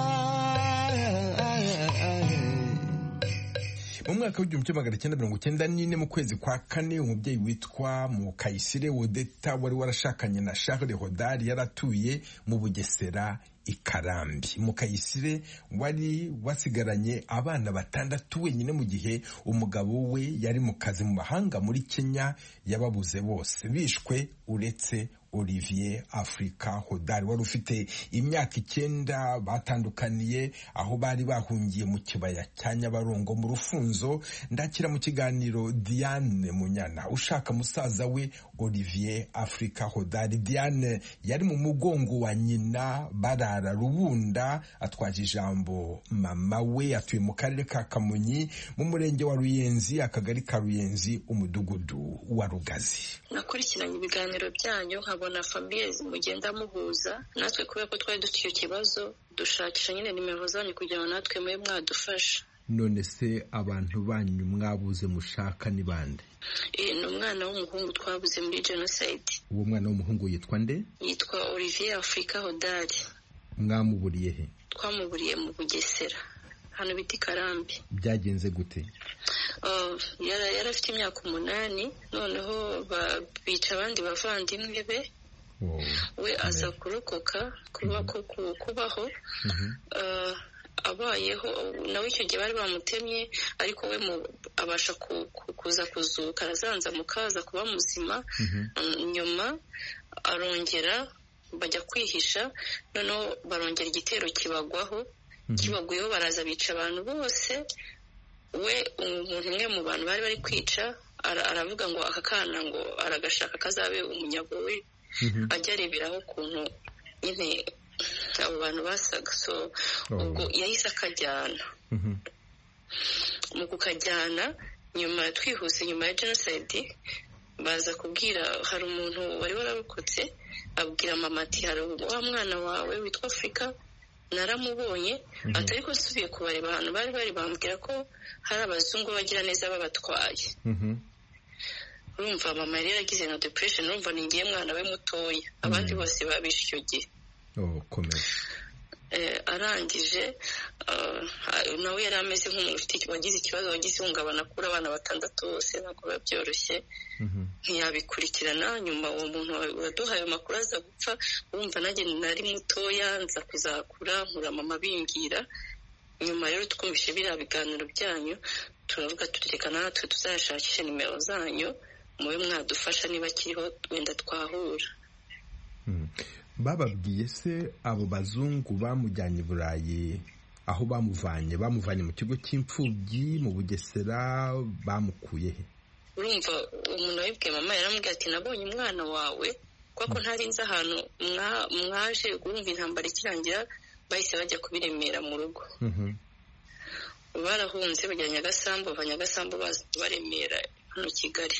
Mu mwaka w'1994 mu kwezi kwa kane, umubyeyi witwa Mukayisire Wodeta wari warashakanye na Charles Hodari yaratuye mu Bugesera Ikarambi. Mukayisire wari wasigaranye abana 6 wenyine mu gihe umugabo we yari mu kazi mu mahanga muri Kenya. Yababuze bose, bishwe uretse Olivier Afrika Hodari wari ufite imyaka 9. Batandukaniye aho bari bahungiye mu kibaya cya Nyabarongo mu Rufunzo. Ndakira mu kiganiro Diane Munyana ushaka musaza we Olivier Afrika Hodari. Diane yari mu mugongo wa nyina barara Rubunda. Atwaje ijambo mama we atuye mu karere ka Kamonyi mu murenge wa Ruyenzi, akagari ka Ruyenzi, umudugudu wa Rugazi. Nakurikiranye ibiganiro byanyu nkabona famille mugenda muhuza, natwe kubera ko twari dufite icyo kibazo dushakisha nyine nimero zanyu kugira ngo natwe mwe mwadufasha. None se abantu banyu mwabuze mushaka ni bande? Ni umwana w'umuhungu twabuze muri genocide. Uwo mwana w'umuhungu yitwa nde? Yitwa Olivier Afrika Hodari. Mwamuburiye he? Twamuburiye mu Bugesera, hano biti Karambi. Byagenze gute? Yari afite imyaka 8, noneho bica abandi bavandimwe be. We aza kurokoka kubaho. Abayeho nawe icyo gihe bari bamutemye, ariko we abasha kuza kuzuka, arazanza mukaza kuba muzima. Nyuma arongera bajya kwihisha, noneho barongera igitero kibagwaho. Kibaguyeho baraza bica abantu bose. We umuntu umwe mu bantu bari kwica aravuga ngo aka kana ngo aragashaka kazabe umunyago we. Ajya areberaho ukuntu nyine abo bantu basaga. So ubwo yahise akajyana. Mu kukajyana nyuma twihuse, nyuma ya genocide baza kubwira, hari umuntu wari wararokotse abwira mama ati hari wa mwana wawe witwa Afrika naramubonye. Atari ko subiye kubareba abantu bari bambwira ko hari abazungu bagira neza babatwaye. Urumva mama yari yaragize na depression, urumva ni ngiye mwana we mutoya, abandi bose babishe icyo gihe. Arangije nawe yari ameze nk'umuntu wagize ikibazo, wagize ihungabana kuri abana 6 bose, ntabwo biba byoroshye. Ntiyabikurikirana. Nyuma uwo muntu waduhaye amakuru aza gupfa, urumva nanjye nari mutoya nza kuzakura nkura mama bimbwira. Nyuma rero twumvise biriya biganiro byanyu, turavuga tutireka natwe tuzashakisha nimero zanyu mube mwadufasha, niba kiriho wenda twahura. Bababwiye se abo bazungu bamujyanye i Burayi aho bamuvanye mu kigo cy'imfubyi mu Bugesera, bamukuye he? Urumva umuntu wabibwiye mama yaramubwiye ati nabonye umwana wawe, kuko ntari nzi ahantu mwaje. Urumva intambara ikirangira bahise bajya kubiremera mu rugo. Barahunze bajya Nyagasambu, Nyagasambu baremera hano Kigali.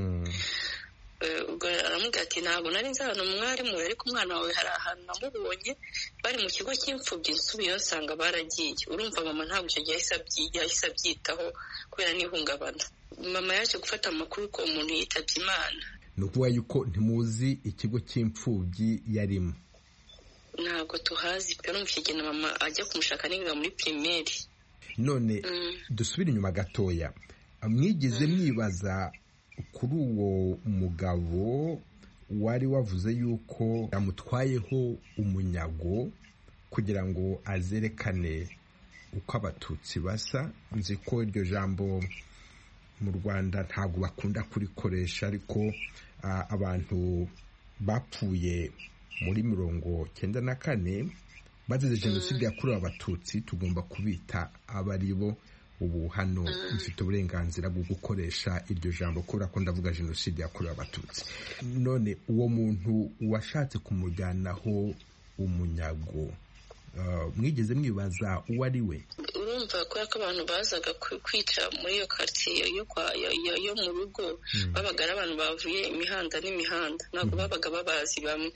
Ubwo aramubwira ati ntabwo nari nzi ahantu mwari muri, ariko umwana wawe hari ahantu namubonye bari mu kigo cy'imfubyi, nsubiyeyo nsanga baragiye. Urumva mama ntabwo icyo gihe yahise abyitaho kubera n'ihungabana. Mama yaje gufata amakuru ko umuntu yitabye Imana. Ni ukuvuga yuko ntimuzi ikigo cy'imfubyi yarimo? Ntabwo tuhazi pe, urumva icyo gihe mama ajya kumushaka niga muri primaire. None dusubire inyuma gatoya, mwigeze mwibaza kuri uwo mugabo wari wavuze yuko yamutwayeho umunyago kugira ngo azerekane uko abatutsi basa? Nzi ko iryo jambo mu Rwanda ntabwo bakunda kurikoresha, ariko abantu bapfuye muri 1994 bazize jenoside yakorewe abatutsi tugomba kubita abari bo. Ubu hano mfite uburenganzira bwo gukoresha iryo jambo kubera ko ndavuga jenoside yakorewe abatutsi. None uwo muntu washatse kumujyanaho umunyago, mwigeze mwibaza uwo ari we? urumva kubera ko abantu bazaga kwica muri iyo quartier yo mu rugo babaga ari abantu bavuye imihanda n'imihanda ntabwo babaga babazi bamwe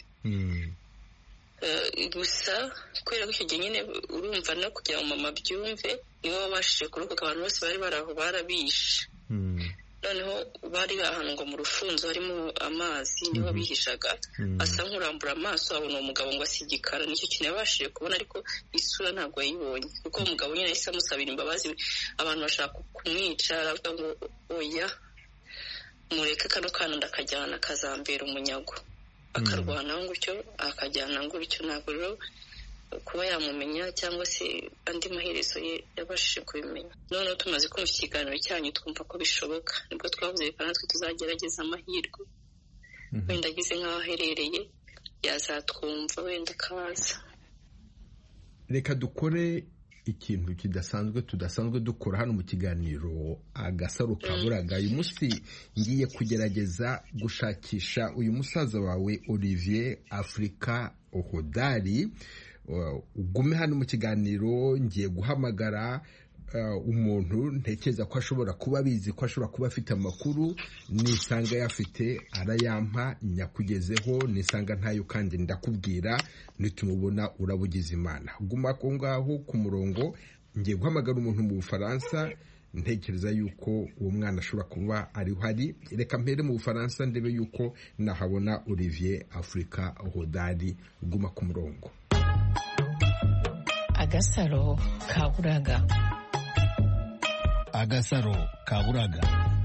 gusa kubera ko icyo gihe nyine urumva no kugira ngo mama byumve nibo babashije kurokoka abantu bose bari baraho barabishe noneho bari ahantu ngo mu rufunzo harimo amazi niho bihishaga asa nk'urambura amaso abona uwo mugabo ngo asigikara nicyo kintu yabashije kubona ariko isura ntabwo yayibonye kuko umugabo nyine yahise amusabira imbabazi abantu bashaka kumwica aravuga ngo oya mureke kano kana ndakajyana kazambera umunyago akarwanaho gutyo akajyana gutyo ntabwo rero kuba yamumenya cyangwa se andi maherezo ye yabashije kubimenya noneho tumaze kumva ikiganiro cyanyu twumva ko bishoboka nibwo twavuze reka natwe tuzagerageza amahirwe wenda agize nk'aho aherereye yazatwumva wenda akaza reka dukore ikintu tudasanzwe dukora hano mu kiganiro agasaro kaburaga uyu munsi ngiye kugerageza gushakisha uyu musaza wawe Olivier Afrika Hodari ugume hano mu kiganiro ngiye guhamagara umuntu ntekereza ko ashobora kuba abizi ko ashobora kuba afite amakuru nisanga yafite arayampa nyakugezeho nisanga ntayo kandi ndakubwira nitumubona urabugize imana guma ko ngaho ku murongo ngiye guhamagara umuntu mu Bufaransa ntekereza yuko uwo mwana ashobora kuba ari hari reka mpere mu Bufaransa ndebe yuko nahabona Olivier Afrika Hodari guma ku murongo agasaro kaburaga agasaro kaburaga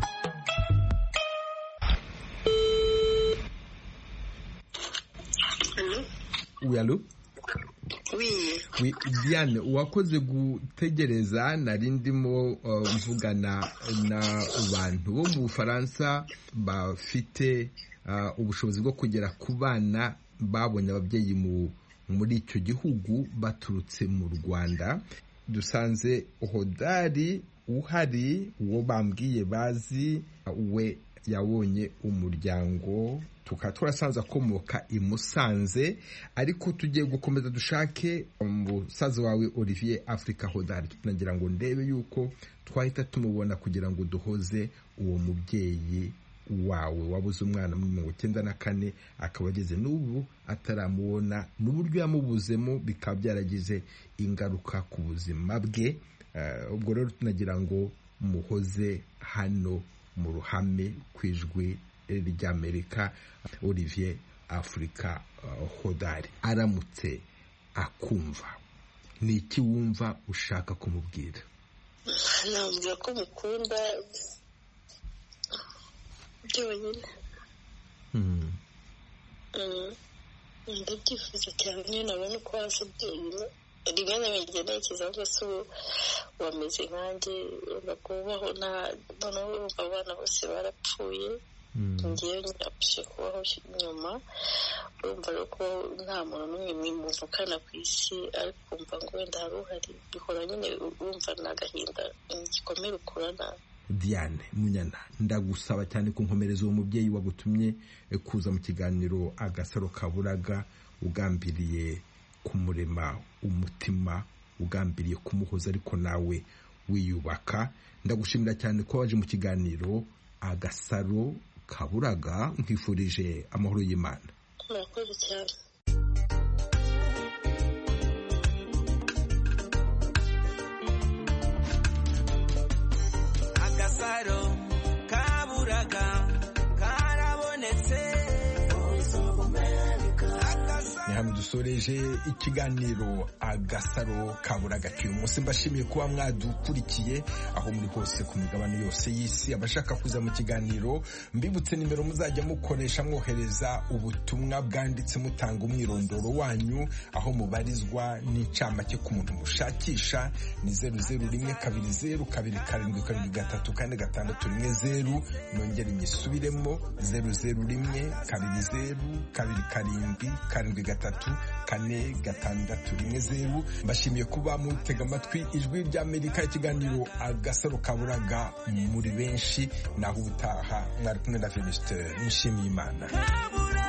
Allô? Oui, Diane wakoze gutegereza nari ndimo mvugana na bantu bo mu Bufaransa bafite ubushobozi bwo kugera ku bana babonye ababyeyi muri icyo gihugu baturutse mu Rwanda dusanze Hodari uhari uwo bambwiye bazi we yabonye umuryango turasanze akomoka i Musanze ariko tugiye gukomeza dushake umusaza wawe Olivier Afrika Hodari nagira ngo ndebe yuko twahita tumubona kugira ngo duhoze uwo mubyeyi wawe wabuze umwana mu 1994 akaba ageze n'ubu ataramubona n'uburyo yamubuzemo bikaba byaragize ingaruka ku buzima bwe ubwo rero tunagira ngo muhoze hano mu ruhame kwijwi ry'Amerika Olivier Afrika Hodari aramutse akumva ni iki wumva ushaka kumubwira nambwira ko mukunda byonyine ndabyifuza cyane niyo nabona uko hasi byonyine rimwe na rimwe ntekereza ko se wameze nkanjye kubaho noneho abana bose barapfuye ngewe nyirabashije kubaho nyuma urumva ko nta muntu n'umwe muvukana ku isi ariko kumva ngo wenda hari uhari bihora nyine urumva ni agahinda igikomere ukurana. Diane Munyana ndagusaba cyane kunkomereza uwo mubyeyi wagutumye kuza mu kiganiro agasaro kaburaga ugambiriye kumurema umutima ugambiriye kumuhoza ariko nawe wiyubaka ndagushimira cyane ko waje mu kiganiro agasaro kaburaga nkwifurije amahoro y'Imana. Murakoze cyane. Agasaro kaburaga karabonetse hano dusoreje ikiganiro agasaro kaburaga cy'uyu munsi mbashimiye kuba mwadukurikiye aho muri hose ku migabane yose y'isi abashaka kuza mu kiganiro mbibutse nimero muzajya mukoresha mwohereza ubutumwa bwanditse mutanga umwirondoro wanyu aho mubarizwa n'incamake ku muntu mushakisha ni 001227274 nongere nyisubiremo 001227274 mbashimiye kuba mutega amatwi ijwi ry'Amerika ikiganiro agasaro kaburaga muri benshi naho ubutaha mwari kumwe na Venuste nshimiye Imana.